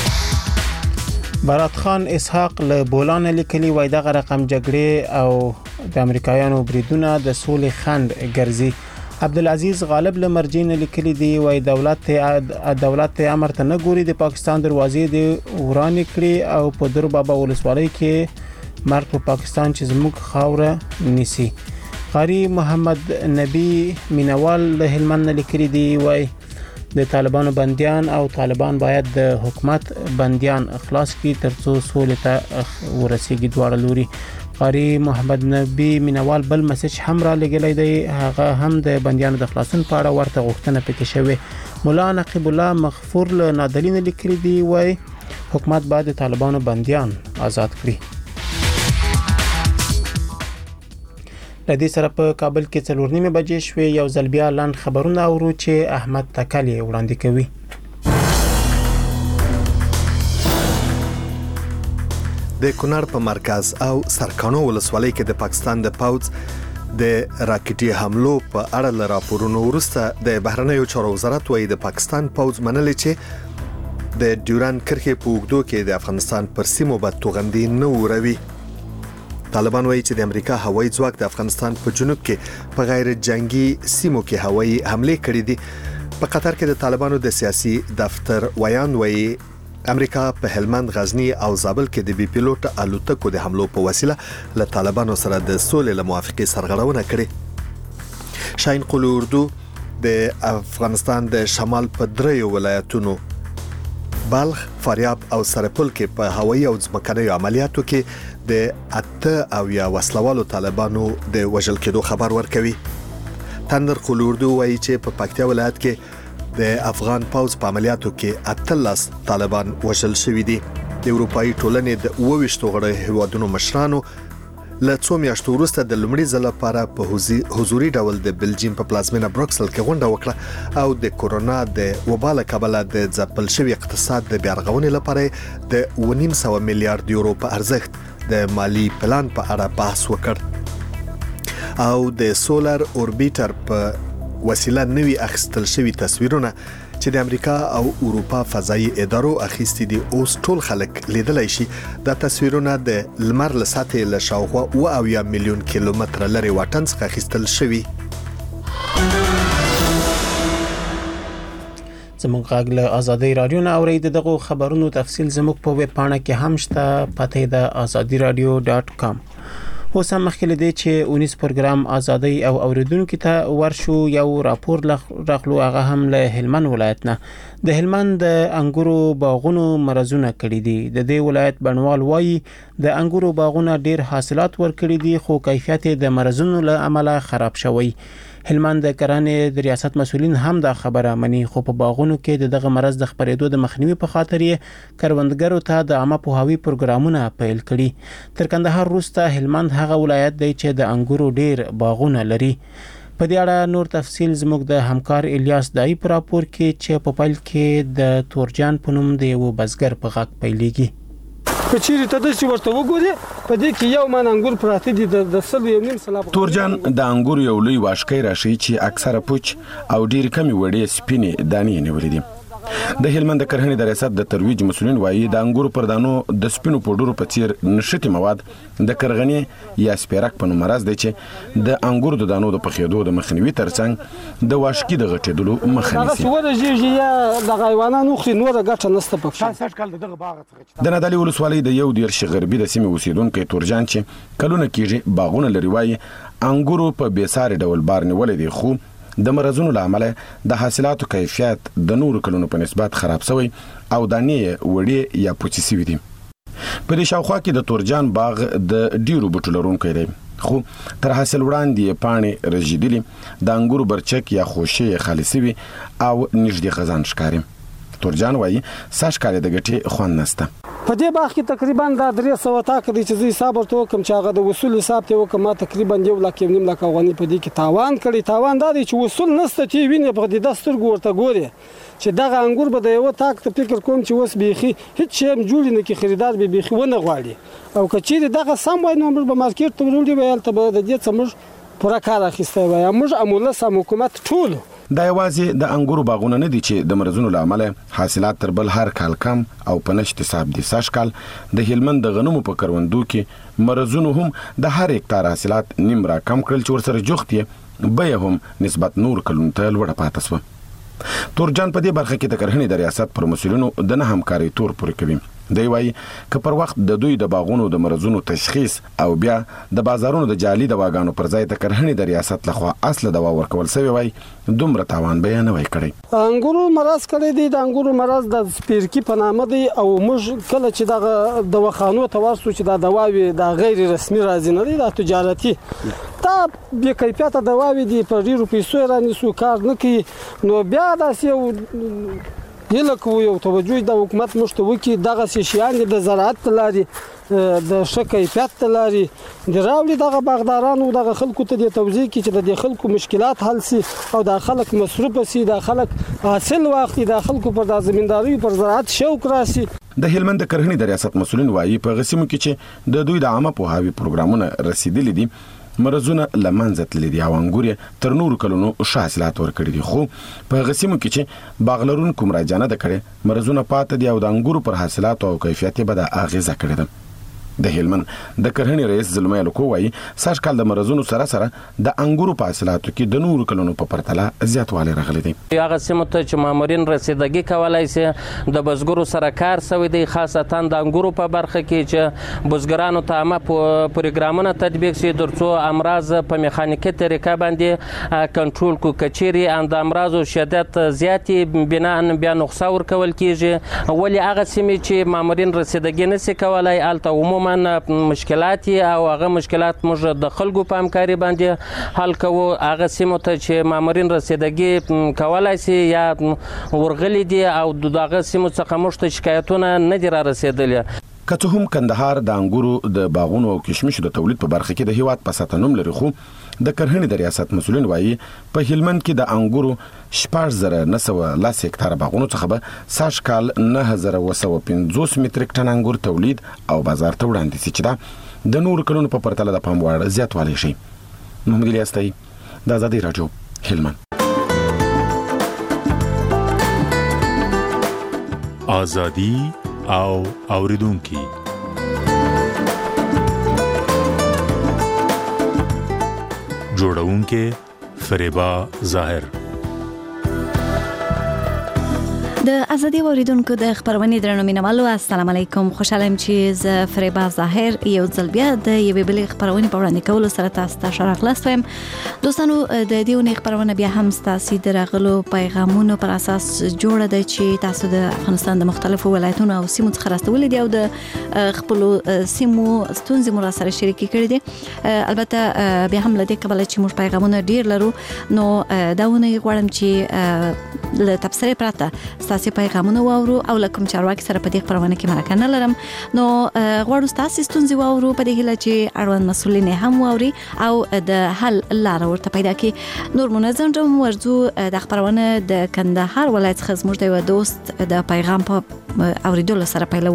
برات خان اسحاق له بولان لیکلي وای دغه رقم جګړې او د امریکایانو بریدونه د سولې خند ګرځي. عبدالعزیز غالب له مرجین لیکلي دی وای دولت دولت امر ته نه ګوري د پاکستان دروازې د وران کړي او په در بابا ولسوالۍ کې مرګ په پاکستان چې زموږ خاوره نیسي. قاری محمد نبی مینوال له هلمند لیکلي دی وای د طالبانو بنديان او طالبان باید د حکومت بنديان اخلاص کړي ترڅو سولې ته ورسیږي دواړه لوري. قاری محمد نبی مینوال بل میسج هم را لګلې دی، هغه هم د بندیانو د خلاصون په اړه ورته غوښتنه پکې شوې. مولا نقیب الله مغفور له نادلین لیکلي دی، وای حکومت باید د طالبانو بندیان آزاد کړي. لدې سره په کابل کې څلور نیمه بجې شوې، یو ځل بیا لاند خبرونه اورو چې احمد تکلی وړاندې کوي. د کونړ په مرکز او سرکانو ولسوالۍ کې د پاکستان د پوځ د راکټي حملو په اړه ل راپورونو وروسته د بهرنیو چارو وزارت وايي د پاکستان پوځ منلي چې د ډیوران کرښې په اوږدو کې د افغانستان پر سیمو به توغندي نه وروي. طالبان وایي چې د امریکا هوایي ځواک د افغانستان په جنوب کې په غیر جنگي سیمو کې هوایي حمله کړې دي. په قطر کې د طالبانو د سیاسي دفتر ویان وایي امریکا په هلمند، غزنی او زابل کې د بي پیلوټ الوتکو د حملو په وسیله له طالبانو سره د سولې له موافقې سرغړونه کړې. شاهین قلو اردو د افغانستان د شمال په دریو ولایتونو بلخ، فاریاب او سرپل کې په هوایي او ځمکنیو عملیاتو کې د اته او یا وسلوالو طالبانو د وژل کېدو خبر ورکوي. تندر قلو اردو وایي چې په پکتیا ولایت کې د افغان پوځ په عملیاتو کې اتلس طالبان وژل شوي دي. د اروپאי ټولنې د اوه ویشت غړو هیوادونو مشرانو له څو میاشتو وروسته د لومړي ځل لپاره په حضوري ډول د بلجیم په پلازمینه بروکسل کې غونډه وکړه او د کورونا د وبا له کبله د ځپل شوي اقتصاد د بیا رغونې لپاره د اوه نیم سوه میلیارډ یورو په ارزښت د مالی پلان په اړه بحث وکړ او د سولر اوربیټر په وسیله نوي اخیستل شوي تصویرونه چې د امریکا او اروپا فضایي ادارو اخیستي دي اوس ټول خلک لیدلای شي. دا تصویرونه د لمر له سطحې له شاوخوا اوه اویا میلیون کیلومتره لرې واټن څخه اخیستل شوي. زموږ غږ له ازادي رادیو نه اورئ. دغه خبرونو تفصیل زموږ په ویب پاڼه کې هم شته، پته ده ازادي رادیو ډاټ کام. اوس هم مخکې لدی چې اونیس پروګرام ازادي او اوریدونکو ته ورشو یو راپور راغلو، هغه هم له هلمند ولایت نه. د هلمند د انګورو باغونو مرزونه کړي دي. د دې ولایت بڼوال وایي د انګورو باغونه ډیر حاصلات ورکړي دي، خو کیفیت د مرزونو له امله خراب شوی. هلمند د کرنې د ریاست مسولین هم دا خبره مني، خو په باغونو کې د دغه مرز د خپرېدو د مخنیوي په خاطر یې کروندګرو ته د عامه پوهاوي پروګرامونه پیل کړي. تر کندهار وروسته هلمند هغه ولایت دی چې د انګورو ډیر باغونه لري. په دې اړه نور تفصیل زموږ د همکار الیاس دای پر راپور کې چې په پیل کې د تورجان په نوم د یو بزګر په غږ پیلېږي. په چیرې ته د څه ورته وګوري په دې کې یو من انګور پراته دي د سل یو نیم سلاب. تورجان د انګور یو لوی واشکې راشي چې اکثره پوچ او ډیر کمی وړې سپینې دانې نیولې دي. د هلمند کرهنې د ریاست د ترویج مسولین وایي د انګور پر دانو د سپینو پوډرو په څیر نشټي مواد د کرغنې یا سپیرک په نوم مرز دی چې د انګور د دانو د پخېدو د مخنیوي ترڅنګ د واشکې د غټېدلو مخه نیسي. هغه ورږي یا د غیوانانو خو نور غټه نسته پکې. د نادعلي ولسوالۍ د یو دېرش غربي د سیمې اوسیدونکو تورجان چې کلونه کېږي باغونه لري وایي انګورو په بېساري ډول بار نیولې دي، خو د مرزونو له امله د حاصلاتو کیفیت د نورو کلونو په نسبت خراب شوی او دانې وړې یا پوچې شوي دي. په دې شاوخوا کې د تورجان باغ د ډیرو بوټو لرونکی دی، خو تر حاصل وړاندې پاڼې رژېدلي، د انګورو برچک یا خوشې خالي شوي او نږدې خزان ښکاري. تورجان وایي سږ کال د ګټې خوند نشته. په دې باغ کې تقریبا دا درې سوه تاکه دي چې زه حساب ورته وکړم چې هغه د وصول حساب ته وکړم ما تقریبا یو لک یو نیم لک افغانۍ په دې کې تاوان کړی. تاوان دا دی چې وصول نشته چې وینې په دې د سترګو ورته ګوري چې دغه انګور به د یو تاک ته فکر کوم چې اوس بیخي هیڅ شی هم جوړ نه کې خریدار به بیخي ونه غواړي او که چیرې دغه سم وای نو موږ به مارکیټ ته وروړي ویل ته به د دې څه موږ پوره کار اخیستی وای. موږ امولس هم حکومت ټول دا یوازې د انګورو باغونه نه دي چې د مرزونو له امله حاصلات تر بل هر کال کم او په نشت حساب دي. سږ کال د هلمند د غنمو په کروندو کې مرزونو هم د هر هکتار حاصلات نیم را کم کړل چې ورسره جوخت یې بیه هم نسبت نور کلونو ته لوړه پاته شوه. تورجان په دې برخه کې د کرهنې د ریاست پر مسولینو د نه همکارۍ تور پورې کوي. دی وایي که پر وخت د دوی د باغونو د مرزونو تشخیص او بیا د بازارونو د جعلي دواګانو پر ځای د کرهڼې د ریاست لخوا اصل دوا ورکول سوی وای دومره تاوان به نه وای کړی. انګورو مرز کړی دی، د انګورو مرز د سپیرکی په نامه دی او موږ کله چې دغه دواخانو ته ورسو چې دا دواوی د غیر رسمي راځي نه دی، دا تجارتي دا بې کیفیته دواوی دي، په ډیرو پیسو رانیسو کار نه کوي. نو بیا داسې یو هیله کوو یو توجه د حکومت موږ ته وکړي، دغسې شیان دي د زراعت له لارې د ښه کیفیت له لارې د راوړي دغه باغدارانو دغه خلکو ته د توضیح کړي چې د دې خلکو مشکلات حل سي او دا خلک مصروفه سي، دا خلک حاصل واخلي، دا خلکو پر د زمیندارۍ پر زراعت شوق راسي. د هلمند د کرهڼې د ریاست مسؤلین وایي په غسیمو کې چې د دوی د عامه پوهاوي پروګرامونه رسیدلي دي مرزونه لمنځه تللي دي او انګور تر نورو کلونو ښه حاصلات ورکړي دي، خو په غسیمو کې چې باغ لرونکو مراجعه نه ده کړې مرزونه پاتې دي او د انګورو پر حاصلاتو او کیفیت یې به د اغیزه کړې ده. د هلمند د کرهڼې رئیس زلمی لکو وایي سږ کال د مرزونو سره سره د انګورو په حاصلاتو کې د نورو کلونو په پرتله زیاتوالی راغلی دی. هغه سیمو ته چې مامورین رسیدګي کولای شي د بزګرو سره کار سوی دی، خاصتا د انګورو په برخه کې چې بزګرانو ته عامه پروګرامونه تطبیق شي ترڅو امراض په میخانیکي طریقه باندې کنټرول کو. کچيري د امراضو شدت زیاتې بنا بیا نقصا ورکول کیږي، ولی هغه سیمې چې مامورین رسیدګي نشي کولای الته عموما مشکلات او هغه مشکلات موږ د خلکو په همکاري باندې حل کوو. هغه سیمو ته چې مامورین رسیدګي کولای شي یا ورغلي دي او دغه سیمو څخه موږ ته شکایتونه نه دي را رسیدلي. که څه هم کندهار د انګورو د باغونو او کشمشو د تولید په برخه کې د هیواد په سطح نوم لري، خو د کرهڼې د ریاست مسؤلین وایي په هلمند کې د انګورو شپږ زره نه سوه لس هکتاره باغونو څخه به سږ کال نهه زره اوه سوه پنځوس متریک ټن انګور تولید او بازار ته وړاندې شي چې دا د نورو کلونو په پرتله د پام وړ زیاتوالی شي. محمد الیاس تایي د ازادي راډیو هلمند. ازادي او اوریدونکي جوړونکي فریبا ظاهر. د ازادي اوریدونکو د خبرونې درنو مینوالو السلام علیکم، خوشاله یم چې ز فریبا ظاهر یو ځل بیا د یوې بلې خبرونې په وړاندې کولو سره تاسو ته ښه راغلاست وایم. دوستانو د دې ونې خبرونه بیا هم ستاسو د راغلو پیغامونو پر اساس جوړه ده چې تاسو د افغانستان د مختلفو ولایتونو او سیمو څخه راستولې دي او د خپل سیمو ستونزې مو را سره شریکې کړې دي. البته بیا هم لدې قبل چې موږ پیغامونه ډیر لرو نو دا ونه غواړم چې له تبصرې پرته تاسو پیغامونه واورو او لکم چارواکي سره په دې خبرونه کې مرکه نه لرم نو غواړم تاسو ستونزې واورو په دې هیله چې اړوند مسؤلین هم واوري او د حل لار ورته پیدا کړي. نور منظم جوړ ورزو د خبرونه د کندهار ولایت څخه زموږ د دوست د پیغام په اوریدلو سره پیلو.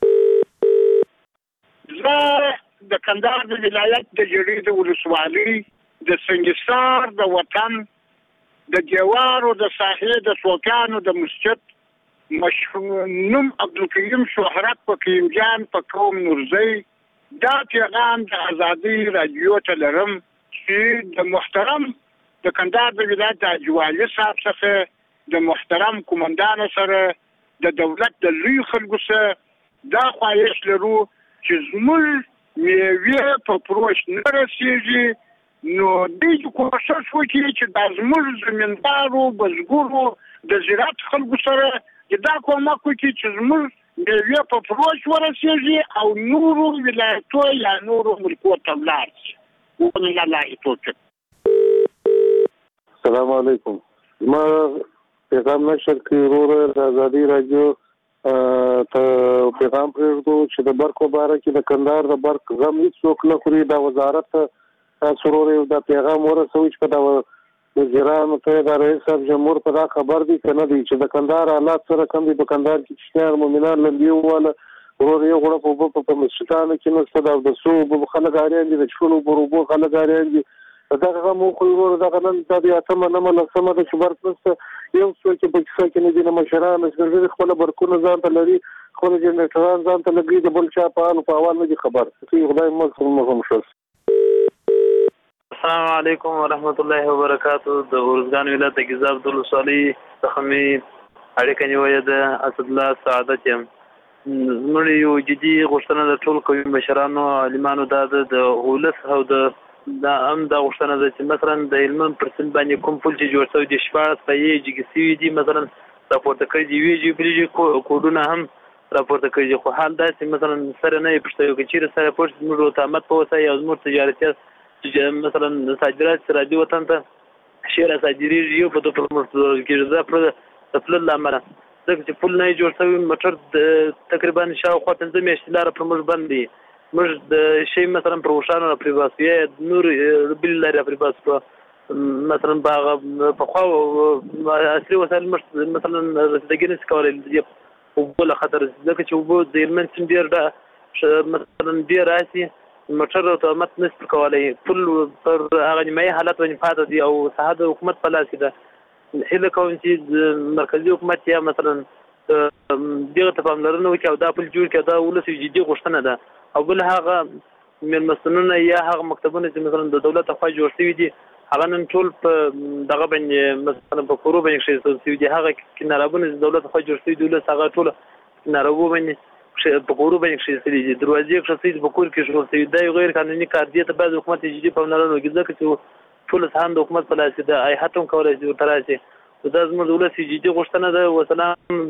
زه د کندهار د ولایت د جریده ولسوالۍ د سنگسار د وطن د جوارو د ساحې د سوکانو د مسجد مشهور عبدالکریم شهرت په کریم جان په قوم نورزی دا پیغام د ازادي رادیو ته لرم چې د محترم د کندهار د ولایت د اجوالي صاحب څخه د محترم قومندان سره د دولت د لوی خلکو سره دا خواهش لرو چې زموږ میوې په پروش نه رسیږي نو دې کوشش وکړي چې د زموږ زمیندارو بزګرو د زراعت خلکو سره دا کومک وکړي چې زموږ میوې په فروش ورسیږي او نورو ولایتو یا نورو ملکو ته ولاړ شي. ومن الله توفیق. السلام علیکم. ما پیغام نشر کې ورور د ازادي راډیو ته پیغام پرېږدو چې د برق مبارک د کندهار د برق غم هیڅوک نه خوري. دا وزارت سرور یو دا پیغام ورسوي چې دا وزیرانو ته د رئیس صاحب جمهور په دا خبر دي کنه دي چې د کندهار حالات سره کم دي. په کندهار کې چې مومنان لندیو والا ورور یو غړپ په په مسجدانو کې نو ستاسو د سو په خلک اړین دي د شونو بروبو خلک اړین دي دغه مو خو ورور دغه نن د دې اتمه نه مل سم د شبرت نست یو څو چې په څه کې نه دي مشران چې خپل برکونه ځان ته لري خپل جنریټران ځان ته لګي د بل چا په اړه په اول نه دي خبر چې خدای مو هم شو. السلام علیکم ورحمت الله وبرکاتہ. د ورزګان ولایت د گیزاب د ولسوالۍ څخه می اړیکه نیولې ده. اسد الله سعادت یم. زموږ یو جدي غوښتنه د ټول قومي مشرانو عالمانو دا د ولس او د دا هم دا غوښتنه ده چې مثلا د هلمند پر سیند باندې کوم پل چې جوړ شوی دي شپاړس پایې جګې سوي دي مثلا راپورته کړي دي ویجې بریجې کوډونه هم راپورته کړي دي خو حال دا چې مثلا سره نه یې پوښتنه وکړي چېرې سره پوښت زموږ اتامت په وسایي او زموږ تجارتیات مثلا صادرات راځي وطن ته شی را صادرېږي یو په دوه پرمختګ کېږي دا پر د پلن له امله ځکه چې پل نه یې جوړ شوی موټر تقریبا شاوخوا پنځه میاشتې لاره پر موږ بند دي موږ د شی مثلا پر وښانو را پرې باسو یا نور بلې لارې را پرې باسو مثلا په هغه پخوا عصري وسایل موږ مثلا رسیدګي نشي کولی اوبه له خطر ځکه چې اوبه د هلمند سیند ډېر مثلا ډېر راسي موټر او تامت نشي کولی پل پر هغه نیمایي حالت باندې پاتې دي او ساحه د حکومت په لاس کې ده هیله کوم چې مرکزي حکومت یا مثلا دغه ته پاملرنه وکړي او دا پل جوړ کړي دا ولس جدي غوښتنه ده او بل هغه مېلمستونونه یا هغه مکتبونه چې مثلا د دولت لخوا جوړ شوي دي هغه نن ټول په دغه باندې مثلا په کورو باندې کښېښودل شوي دي هغه کنارابونه چې دولت لخوا جوړ شوي دي ولس هغه ټوله کنارابو باندې په کورو باندې کښېښودلي دي دروازې کښېښودلي دي په کور کې کښېښودل شوي دا یو غیر قانوني کار دی ته باید حکومت جدي پاملرنه وکړي ځکه چې ټول سهام د حکومت په لاس کې ده ایحت هم کولی شي ورته راشي دا زموږ د ولس جدي غوښتنه ده وسلام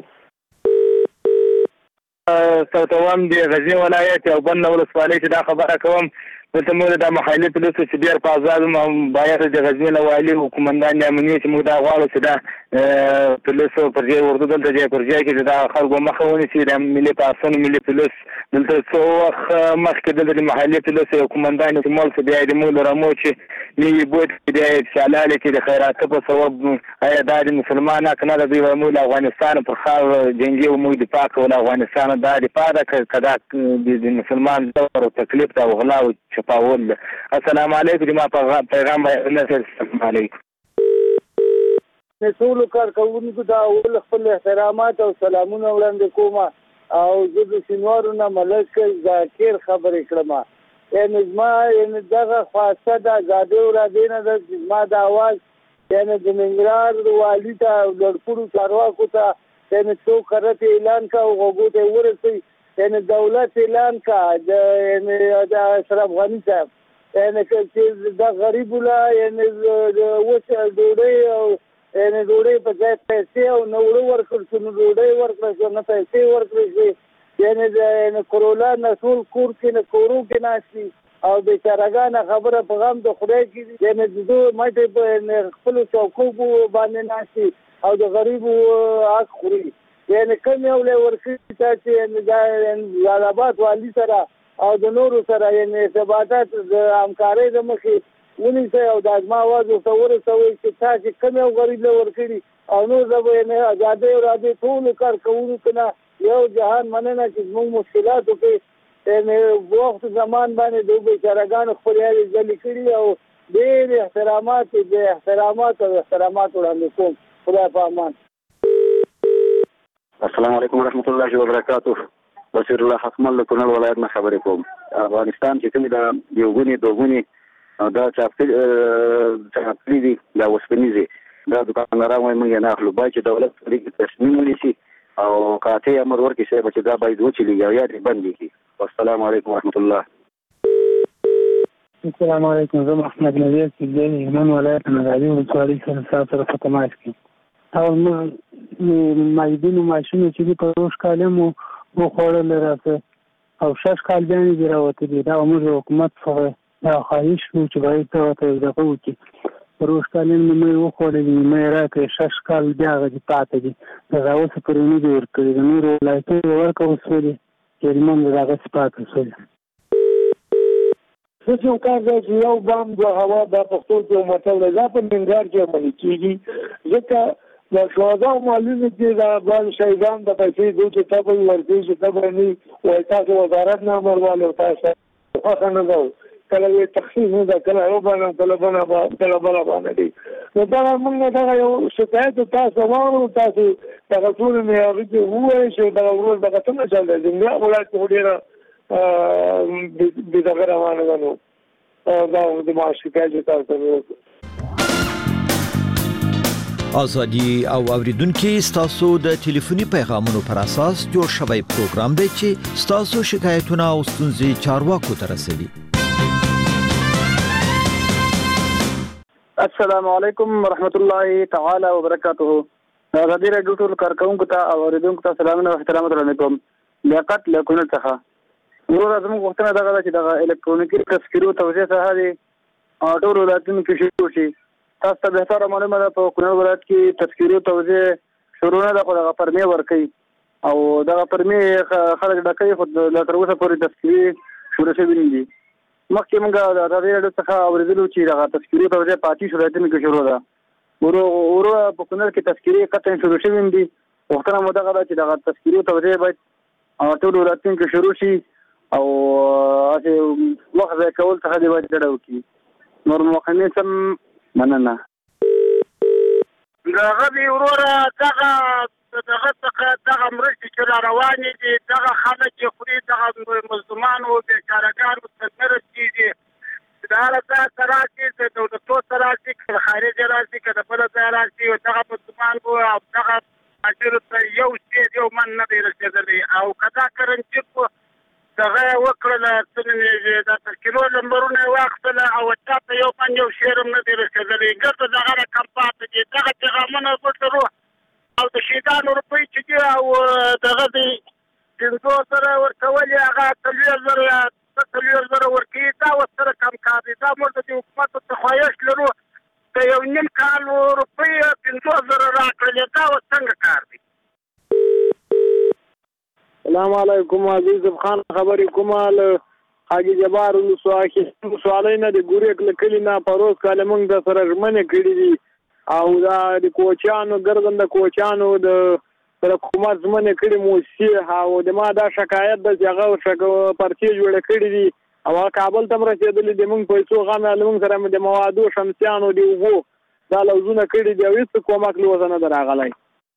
سرطوان د غزني ولایت او بند ولسوالۍ چې دا خبره کوم دلته موږ د مخالف پولیسو چې ډېر په ازادو باید د غزني له والي او قومندان امنیت چې موږ دا غواړو چې دا پولیسو پر ځای ورته دلته ځای پر ځای کې دا خلکو مخه ونیسي د ملي پاسون ملي پولیس دلته څو وخت مخکې دلته د محلي پولیسو او قومندان چې مول څه بیا د مول رامو چې نیوي بوت د شالاله کې د خیرات په سبب آیا دا د مسلمانانو کنه د دوی مول افغانستان پر خاور جنگي او موږ دفاع کول افغانستان دا دفاع ده کدا د مسلمان دور تکلیف او غلا او چپاول السلام علیکم ما پیغام السلام علیکم ټول کارکونکو دا ول خپل احترامات او سلامونه وړاندې کوم او زه د سینوارو نه ملک ذاکر خبرې کړم یعنی ما یعنی دغه خاصه د آزادۍ ورځې نه د ما د اواز یعنی د ننګرهار والي ته لړپوړو چارواکو ته یعنی څو کرت اعلان کا او غوږو ته ورسي یعنی دولت اعلان کا د یعنی د اشرف غنی صاحب یعنی چې د غریب ولا یعنی وڅ ډوډۍ او یعنی ډوډۍ په ځای پیسې او نو ورکړ شو نو ډوډۍ ورکړ شو نه پیسې ورکړ شي یعنی د کرولا نسول کور کې نه کورو کې ناشتي او د چارګان خبره په غم د خدای کې یعنی د دوه ماته په خپل چوکو باندې ناشتي او د غریبو حق خوري یعنی کوم یو له ورکړي چې د زالاباد والی سره او د نورو سره یعنی ارتباطات د همکارۍ د مخې ونیسي او د ازما आवाज او تصور سوي چې تاسو کوم یو غریب له ورکړي او نو زه یعنی آزادۍ او راځي ټول کار کوونکو نه یو جهان مننه چې موږ مشکلاتو کې یعنی وخت زمان باندې د بیچارهګانو خپل یاري ځلې کړي او ډېر احترامات د احترامات او احترامات وړاندې کوم خدای په امان السلام علیکم ورحمۃ اللہ وبرکاتہ بصیر الله حکمل له کونړ ولایت نه خبرې کوم افغانستان چې کوم د یو غوني دوغوني دا چې خپل دي دا وسپنيزي دا دکانداران وايي موږ نه اخلو باید چې دولت پرې تصمیم ونیسي او قاطع امر ورکړي چې دا باید وچلي یا یې بند کړي والسلام علیکم ورحمۃ الله السلام علیکم زه محمد نذیر چې د هلمند ولایت نادعلي ولسوالۍ سره سره په تماس کې او موږ مایدونو ماشینو چې په روش کاله مو وخوړل راته او شش کال بیا نه راوته دي دا موږ حکومت سره دا خواهش وو چې باید ته دغه وکړي روش کالین مې وخوړل مې راکړې شش کال بیا غږی پاتې دي دا اوس پرې نه دی ورکړي د نور ولایتونو ورکو وسولې چې هلمند دغه سپات وسولې څه یو کار دی چې یو بام د هوا د پښتو کې مطلب دا په ننګرهار کې عملي کېږي ځکه د شوازه معلومه کې دا بل شیګان د پیسې دوی ته په ورته چې تبه نه وای تاسو وزارت نه امرواله تاسو خو نه دا کله یې تخصیص نه دا کله یو باندې کله باندې کله بل باندې دي نو دا موږ دا یو شکایت تاسو وایو تاسو دا ټول نه هغه وایي چې دا ورور دغه څنګه چل دی څنګه ولایت ډیره د دغه روانه نو دا د معاشي کې تاسو ازادي او اوریدونکو ستاسو د ټلیفوني پیغامونو پر اساس جوړ شوی پروګرام دی چې ستاسو شکایتونه او ستونزې چارواکو ته رسوي. السلام علیکم ورحمۃ اللہ تعالی وبرکاتہ. ازادي رادیو ټول کارکونکو ته او اوریدونکو ته سلام او احترام علیکم. لیاقت له کونړ څخه نور زموږ وختونه دغه چې دغه الکترونیکي تذکیرو توجیه څخه دي ټول ولایتونو کې شروع شي. تاسو ته به تر معلومه ده په کونړ ولایت کې تذکیرو توجیه شروع نه ده، خو دغه پرمې ورکوي او دغه پرمې خلک ډکوي، خو لا تر اوسه پورې تذکیرې شروع شوي نه دي. مخکې موږ د ازادي راډیو څخه اورېدلو چې دغه تذکیرو توجیه په اتیس ولایتونو کې شروع ده. ورو ورو په کونړ کې تذکیرې قطعا شروع شوي نه دي. غوښتنه مو دغه ده چې دغه تذکیرو توجیه باید ټول ولایتونو کې شروع شي او هسې وخت ضایع کول څخه دې باید ډډه وکړي. نور مقامي سم مننه. دغه دی وروره دغه دغه څخه دغه مرستې چې را روانې دي، دغه خلک چې خوري، دغه مظلومانو بېچارهګانو ته نه رسېږي. د هره ځای ته راشي، د دولتو ته راشي، که د خارجه راشي، که د بله ځای راشي، دغه مظلومانو او دغه مهاجرو ته یو سېز یو من نه دی رسېدلی. او که دا کرنچیک دغه یې وکړله، څه نومېږي، دا تذکیرو نمبرونه یې واخیستله او چا ته یو من یو شعر هم نه دی رسېدلی. ګرده دغه رقم پاتې دي. دغه پیغامونه موږ لرو او د شهیدانو روپۍ چې دي او دغه دی پنځو زره ورکولې، هغه څلوېښت زره یا څلوېښت زره ورکوي. دا اوس سره کم کار دی. دا موږ د دې حکومت څخه خواهش لرو که یو نیم کال روپۍ پنځو زره راکړلې. دا اوس څنګه کار دی؟ السلام علیکم. عزیز خان خبرې کومه له حاجي جبار ولسوالۍ نه د ګورېک له کلي نه پروز کاله موږ د سره ژمنې کړي دي او دا د کوچیانو ګرځنده کوچیانو د سره حکومت ژمنې کړي موسسې او د ما دا شکایت ده چې هغه پرچې جوړې کړي دي او هغه کابل ته هم رسېدلي دي. موږ پیسو غم له موږ سره د موادو شمسیانو د اوبو دا لوزونه کړي دي او هېڅ کومک له اوسه نه ده راغلی.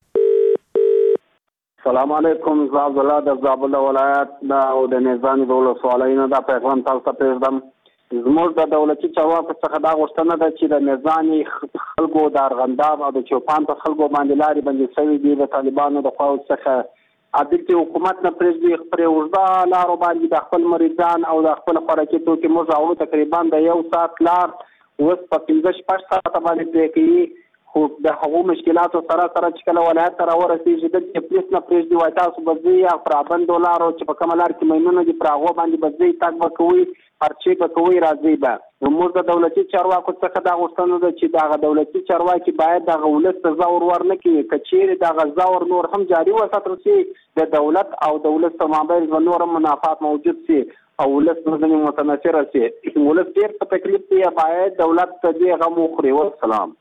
السلام علیکم. زه عبدالله د زابل ولایت دا او د نیزاني د ولسوالۍ نه دا پیغام تاسو ته پرېږدم. زموږ د دولتي چارواکو څخه دا غوښتنه ده چې د نیزاني خلکو د ارغنداب او د چوپان په خلکو باندې لارې بندې شوي دي د طالبانو د خواو څخه. دلته حکومت نه پرېږدي پرې اوږده لارو باندې د خپل مریضان او د خپل خوراکي توکي موږ راوړو. تقریبا د یو ساعت لار اوس په پنځه شپږ ساعته باندې پرې کوي، خو د هغو مشکلاتو سره سره چې کله ولایت ته راورسېږي دلته پولیس نه پرېږدي، وایي تاسو به ځئ یا پرابندو لارو چې په کومه لار کې مینونه دي پر هغو باندې به ځئ، تګ به کوئ، پرچې به کوئ، راځئ به. زموږ د دولتي چارواکو څخه دا غوښتنه ده چې دغه دولتي چارواکي باید دغه ولس ته زور ورنه کړي. که چیرې دغه زور نور هم جاري وساتل شي، د دولت او د ولس په مابین به نور هم منافعات موجود شي او ولس به ځینې متنفره شي. ولس ډېر په تکلیف دی، باید دولت ته دې غم وخوري. والسلام.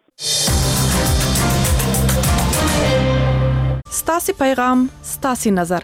ستاسي پیغام ستاسي نظر.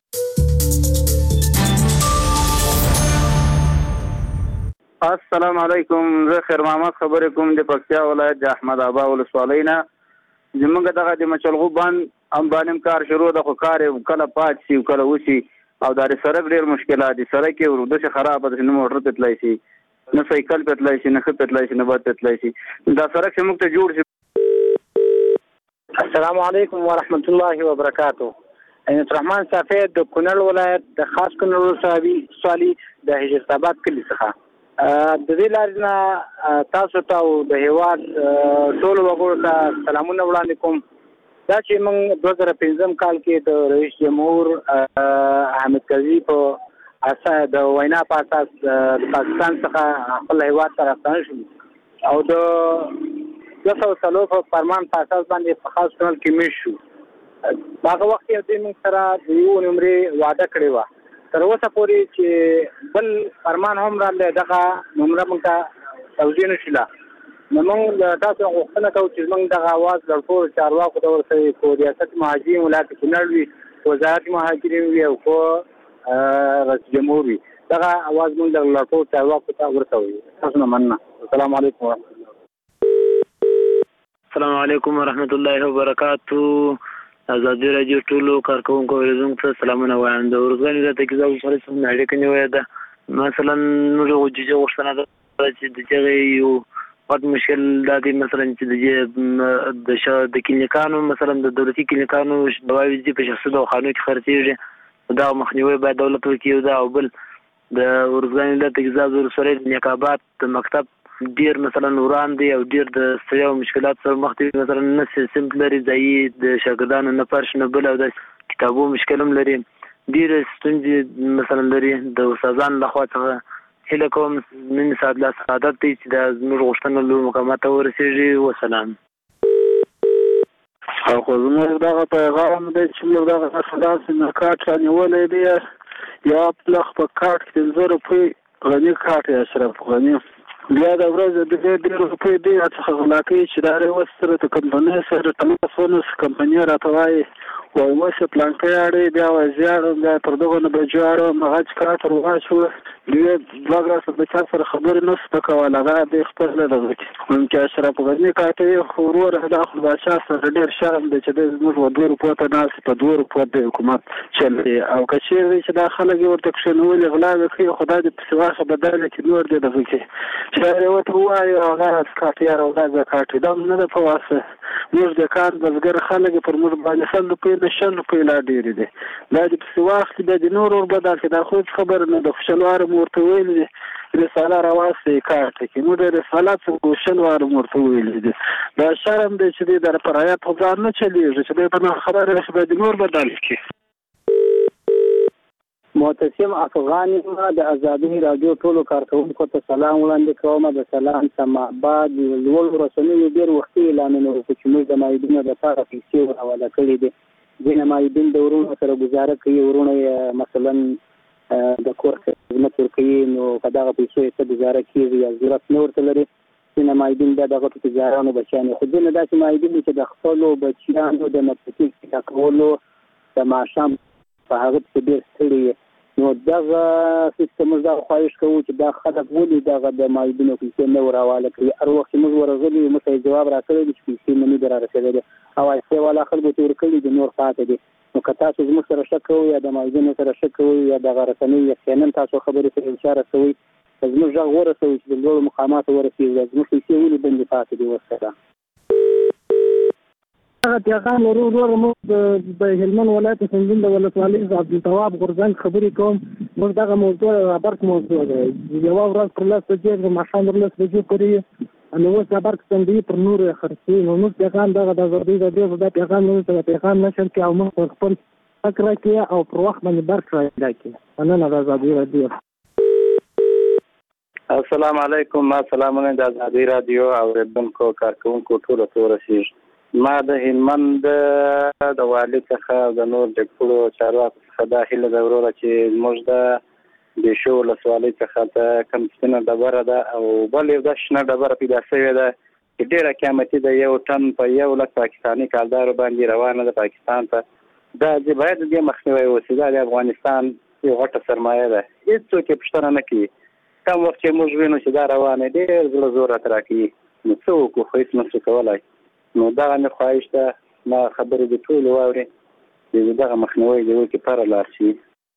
السلام علیکم. زه خیر محمد خبرې کوم د پکتیا ولایت د احمد آبا ولسوالۍ نه. زموږ دغه د مچلغو بند هم باندې کار شروع ده، خو کار کله پات شي کله وشي او دا د سړک ډېر مشکلات دي. سړک یې داسې خراب ده چې نه موټر ته تللی شي، نه سایکل ته تللی شي، نه ښه ته تللی شي، نه بد ته تللی شي. دا سړک چې موږ ته جوړ شي. السلام علیکم ورحمت الله وبرکاتہ. عینت الرحمن صافی د کونړ ولایت د خاص کونړ ولسوالۍ د حجرت آباد کلي څخه. د دې لارې نه تاسو ته او د هېواد ټولو وګړو ته سلامونه وړاندې کوم. دا چې موږ دوه زره پنځم کال کې د رئیس جمهور حامد کرزي په د وینا په اساس د پاکستان څخه خپل هېواد ته راستانه شو او د دوه سوه څلور په فرمان په اساس باندې په خاص کونړ کې میشت شو. هغه وخت یې دوی موږ سره د یو نمرې وعده کړې وه. تر اوسه پورې چې بل فرمان هم راغلی، دغه نمره موږ ته توجیه نه شوله. نو موږ له تاسو غوښتنه کوو چې زموږ دغه اواز له ټولو چارواکو ته ورسوي، که ریاست مهاجرین ولایت کونړ وي، وزارت مهاجرین وي او که رئیس جمهور وي، دغه اواز موږ له ټولو چارواکو ته ورسوي. تاسو نه مننه. السلام علیکم ورحمت الله. السلام علیکم ورحمت الله وبرکاتہ. ازادي راډیو ټولو کارکونکو اوریدونکو ته سلامونه وایم. د ورځني د تکیزو سره څنګه اړیکه نیولې ده. مثلا موږ وجیجه غوښتنه ده چې د دغه یو غټ مشکل دا دی مثلا چې د د کلینیکانو مثلا د دولتي کلینیکانو دواوې چې په شخصي دواخانو کې خرڅېږي دا مخنیوي باید دولت وکړي دا او بل د ارزګان ولایت اعزاز ولسوالۍ د نیکاباد د مکتب ډیر مثلا وړاندې او ډیر د ستړیا او مشکلات سره مخ دي مثلا نه سیستم لري ځایي د شاګردانو نه پرش نه بل او د کتابو مشکل هم لري ډیر ستونزې مثلا لري د استادانو لخوا څخه هیله کوم نن ساعت لا سعادت دي چې د زموږ غوښتنه له مقامات ورسېږي وسلام. خو زموږ دغه پیغام دی چې موږ دغه داسې نه کارت رانیولی دی یا پلخ په کارت کې پنځه روپۍ غني کارت یا اشرف غني بیا د ورځې د دې ډېر روپۍ دی څخه غلا کوي چې دا اوس سره د کمپنۍ سره تماس ونیسي کمپنۍ راته وایي وایي اوس یې پلانکی اړوي بیا وایي زه اړوم بیا تر دغو نه بجو اړوم هغه چې کار ته ورواچوه دوی دوه ګراسه د چا سره خبرې نه شته کولی هغه دی خپل نه دغه کړي ممکن اشرف غني کار کوي خو وروره دا خو باچا سره ډېر شرم دی چې دی زموږ و دوه روپو ته ناست په دوه روپو د حکومت چلوي او که چېرې دی چې دا خلک یې ورته کښېنولي غلاوې کوي خو دا د پسې واخه بدله چې نور دی دغه کړي چې هغې ورته ووایي هغه کاټیار او دا زکاټي دا نه ده په واسه موږ د کار بزګر خلک پر موږ باندې سل روپۍ نه شل روپۍ لا ډېرې دي دا د پسې واخلي بیا د نور ور بدل کړي دا خو هېڅ خبره نه ده خو شل واره مو ورته ویلي دي رساله راواستئ کار ته کړي موږ د رساله څه شل واره مو ورته ویلي دي دا شرم دی چې دی در پر حیات خو ځان نه چلېږي چې دی په نه خبره راشي بیا د نور بدل کړي. معتصم افغان د ازادي راډیو ټولو کارکونکو ته سلام وړاندې کوم. د سلام سما بعد لوړ رسنیو ډېر وختي اعلانونه وکړي چې موږ د مایدینو لپاره پیسې ورحواله کړي دي. ځینې مایدین د ورونو سره ګزاره کوي ورونه مثلا د کور خدمت ورکوي نو په دغه پیسو یې څه ګزاره کېږي یا ضرورت نه ورته لري. ځینې مایدین بیا د غټو تجارانو بچیان خو ځینې داسې مایدین دي چې د خپلو بچیانو د مدرسې پیدا کولو د ماښام په هغه پسې ډېر ستړي نو دغه سیستم موږ دغه خواهش کوو چې دا خلک ولې دغه د مایدینو پیسې نه ورحواله کړي. هر وخت چې موږ ورغلي یو موږ ته یې جواب راکړی دی چې پیسې مو نه دي رارسېدلې او پیسې والا خلکو ته ورکړي دي نور پاتې دي. نو که تاسو زموږ سره شک کوئ یا د مایدینو سره شک کوئ یا دغه رسنۍ یقینا تاسو خبرې سره اشاره کوئ زموږ غږ ورسوئ چې د لوړو مقاماتو ورسېږي زموږ پیسې ولې بندې پاتې دي ورسره. هغه پیغام ورو ورو موږ د هلمند ولایت سنجین د ولسوالۍ عبدالتواب غورځنګ خبرې کوم. موږ دغه موضوع رابرک موضوع دی یوه ورځ پر لس بجې د ماښام پر لس بجې پورې نو اوس رابرک سنجي پر نور خرڅوي نو موږ پیغام دغه د ازادۍ راډیو دا پیغام موږ ته پیغام نشر کړي او موږ خپل حق راکړي او پر وخت باندې برق راکړي مننه د ازادۍ راډیو. السلام علیکم ما سلامونه د ازادۍ راډیو اورېدونکو کارکونکو ټولو ته ورسېږي. ما د هلمند د والي څخه د نور د ټولو چارواکو څخه دا هیله ده وروره چې زموږ د دیشو ولسوالۍ څخه ته کوم سپینه ډبره ده او بل یو داسې شنه ډبره پیدا شوې ده چې ډېره قیمتي ده یو ټن په یو لک پاکستاني کالدارو باندې روانه ده پاکستان ته. دا چې باید د دې مخنیوی وشي دا د افغانستان یو غټه سرمایه ده هېڅوک یې پوښتنه نه کوي. کم وخت چې موږ وینو چې دا روانه ډېر زړه زور راته راکوي نو څه وکړو خو هېڅ نشو کولی. نو دغه مې خواهش ده ما خبرې د ټولو واوري چې دغه مخنیوی د وکړي پره لاړ شي.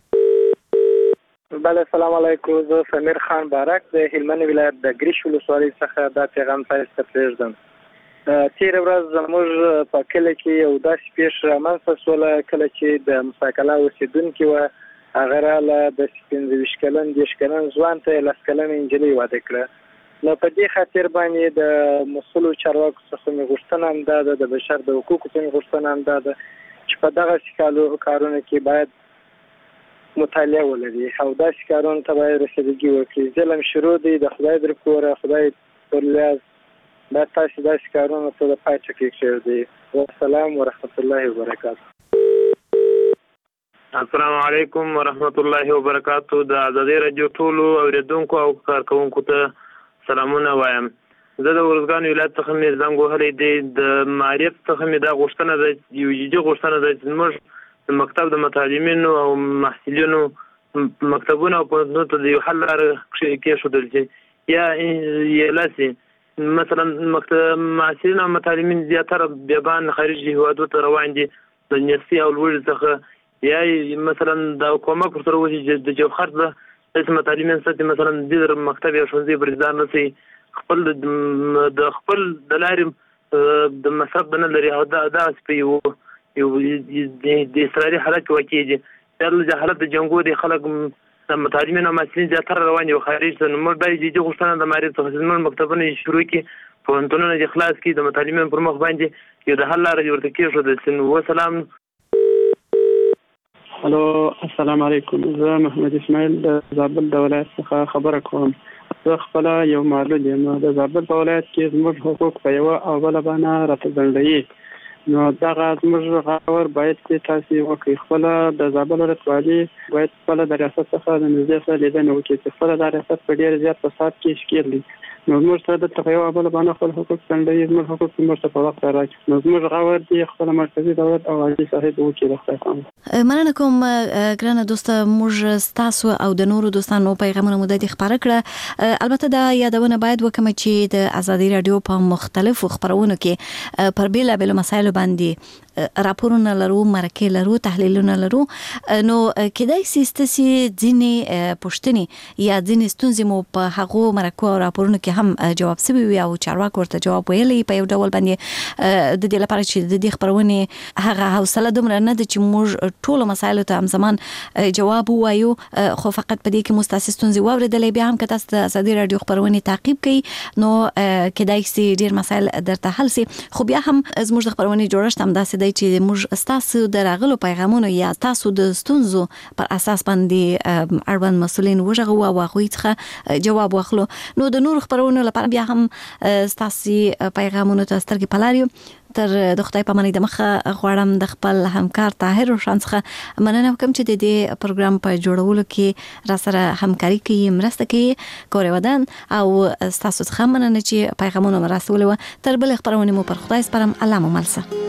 بله السلام علیکم زه سمیر خان بارک د هلمند ولایت د ګریش ولسوالۍ څخه دا پیغام تاسو ته پرېږدم. تېره ورځ زموږ په کلي کې یو داسې پیښه رامنځته شوله کله چې د مساکله اوسېدونکي وه هغه راله د پنځه ویشت کلن دېرش کلن ځوان ته یې لس کلنه نجلۍ واده کړه. نو په دې خاطر باندې د مسؤلو چارواکو څخه مې غوښتنه هم دا ده د بشر د حقوقو څخه مې غوښتنه هم دا ده چې په دغسې کارونو کې باید مطالعه ولري او داسې کارونو ته باید رسیدګي وکړي. ظلم شروع دی د خدای در کوره خدای پر لیاز باید تاسې داسې کارونو ته د پای ټکی کېږدئ. والسلام ورحمت الله وبرکاته. السلام علیکم ورحمت الله وبرکاته. د ازادۍ راډیو ټولو اورېدونکو او کارکوونکو ته سلامونه وایم. زه د ارزګان ولایت څخه مې زنګ وهلی دی د معارف څخه مې دا غوښتنه ده یو جدي غوښتنه ده چې زموږ د مکتب د متعلمینو او محصلینو مکتبونه او پوهنتونونو ته د یو حل لاره کېښودل شي یا یلاسي مثلا مکتب محصلین او متعلمین زیاتره بیابان خارجي هېوادو ته روان دي د یونیورسټي او لوړې څخه یا مثلا د کومک ورسره وشي چې د جوهر د داسې متعلمین ساتي مثلا د مکتب یا ښوونځي برخدار نه شي خپل د خپل د لارې د مصرف نه لري او دا داسې په یو یو د اضطراري حالت کې واقع دي. دا حالت د جنګو د خلک د متعلمین او محصلین زیاتره روان دي او خارج ته. نو موږ باید جدي غوښتنه د معارف څخه چې مکتبونه شروع کړي، پوهنتونونه دې خلاص کړي، د متعلمین پر مخ باندې یو د حل لاره دې ورته کېښودل. وسلام. هلو، السلام علیکم. زه محمد اسماعیل د زابل د ولایت څخه خبره کوم. زه خپله یو معلول یم. د زابل په ولایت کې زموږ حقوق په یوه او بله بانه راته ځنډوي. نو دغه زموږ غور باید چې تاسې وکړئ. خپله د زابل ولسوالي باید خپله د ریاست څخه د نږدې سره لیدنه وکړي چې خپله دا ریاست په ډېر زیات فساد کې ښکېل دی. نو زموږ سره دلته په یوه بله باندې خپل حقوق ځنډوي، زموږ حقوق زموږ ته په وخت راکړي. نو زموږ غور دی خپله مرکزي دولت او عاجي صاحب وکړي. د خدای پامه. مننه کوم ګرانه دوسته. موږ ستاسو او د نورو دوستانو پیغامونه مو د دې خبره کړه. البته دا یادونه باید وکړم چې د ازادي رادیو په مختلفو خبرونو کې پر بیلابیلو مسایلو باندې راپورونه لرو، مرکې لرو، تحلیلونه لرو. نو کېدای شي ستاسو ځینې پوښتنې یا ځینې ستونزې مو په هغو مرکو او راپورونو کې هم جواب شوي وي او چارواکو ورته جواب ویلی په یو ډول باندې، د دې لپاره چې د دې خبرونې هغه حوصله دومره نه ده چې موږ ټولو مسایلو ته همزمان جواب ووایو. خو فقط په دې کې مو ستاسو ستونزې واورېدلې. بیا هم که تاسو د ازادي رادیو خبرونې تعقیب کړئ نو کېدای شي ډېر مسایل درته حل شي. خو بیا هم زموږ د خبرونې جوړښت همداسې دی چې موږ ستاسو د راغلو پیغامونو یا تاسو د ستونزو پر اساس باندې اړوند مسؤلین وژغو او هغوی څخه جواب واخلو. نو د نورو خبرونو لپاره بیا هم ستاسو پیغامونو ته سترګې په لار یو. تر د خدای په امان د مخه غواړم د خپل همکار طاهر روشن څخه مننه وکړم چې د دې پروګرام په جوړولو کې را سره همکاري کوي، مرسته کوي. کورې ودان او ستاسو څخه مننه چې پیغامونه مو راسولي وو. تر بلې خبرونې مو پر خدای سپارم. الله مو مل شه.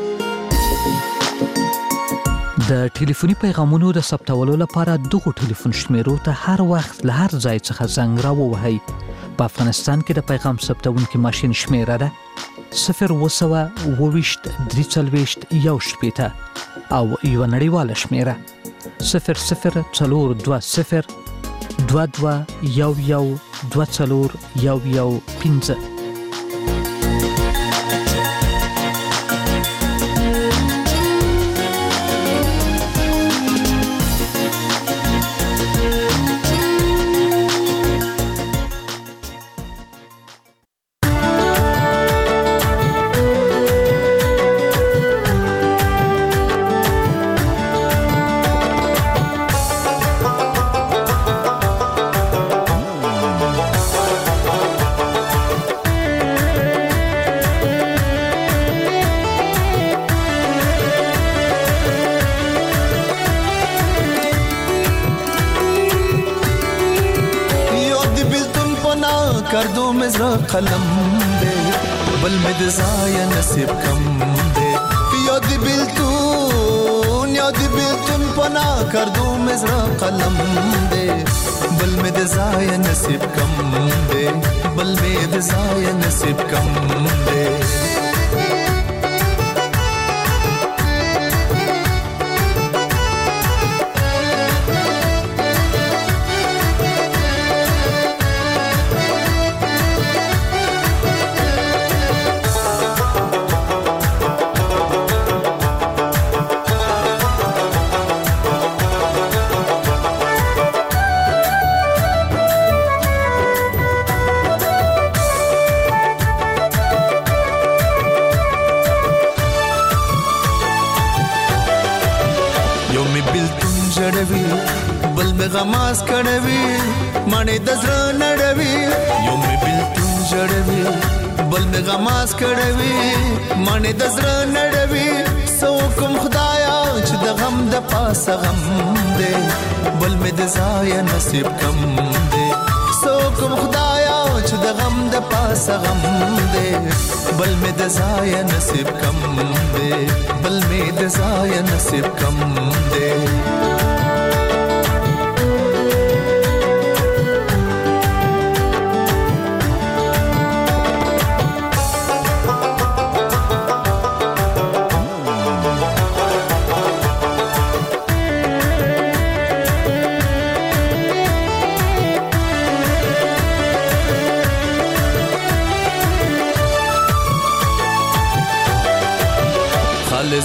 د ټلیفوني پیغامونو د ثبتولو لپاره دغه ټلیفون شمیرو ته هر وخت له هر ځای څخه زنګ راووهئ. په افغانستان کې د پیغام ثبتونکي ماشین شمیره ده صفر اووه سوه اووه ویشت درې څلوېښت یو شپېته او یوه نړیواله شمیره صفر صفر څلور دوه صفر دوه دوه یو یو دوه څلور یو یو پنځه. قلم دے بل میں دزایا نصیب کم دے یاد بیلتون یاد بیلتون پنا کردو مزرا قلم دے بل میں دزایا نصیب کم دے بل میں دزایا نصیب کم دے. غماس کړوي مانه دزر نړوي یو مې بلتون جړوي بل مې غماس کړوي مانه دزر نړوي سو کوم خدایا چې د غم د پاس غم دې بل مې د زایا نصیب کم دې سو کوم خدایا چې د غم د پاس غم دې بل مې د زایا نصیب کم دې بل مې د زایا نصیب کم دې.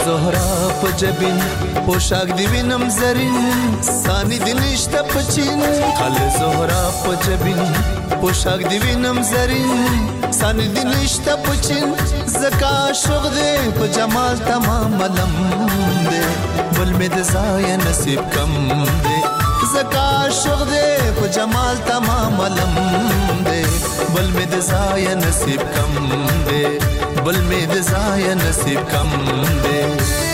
زهرا په جبین پوشاک دی وینم زرین سانی دی نشته پچین خال زهرا په جبین پوشاک دی وینم زرین سانی دی نشته پچین زکا شوق دی په جمال تمام علم دی بل می د زای نصیب کم دی زکا شوق دی په جمال تمام علم دی بل می د زای نصیب کم دی بل می د زای نصیب کم دی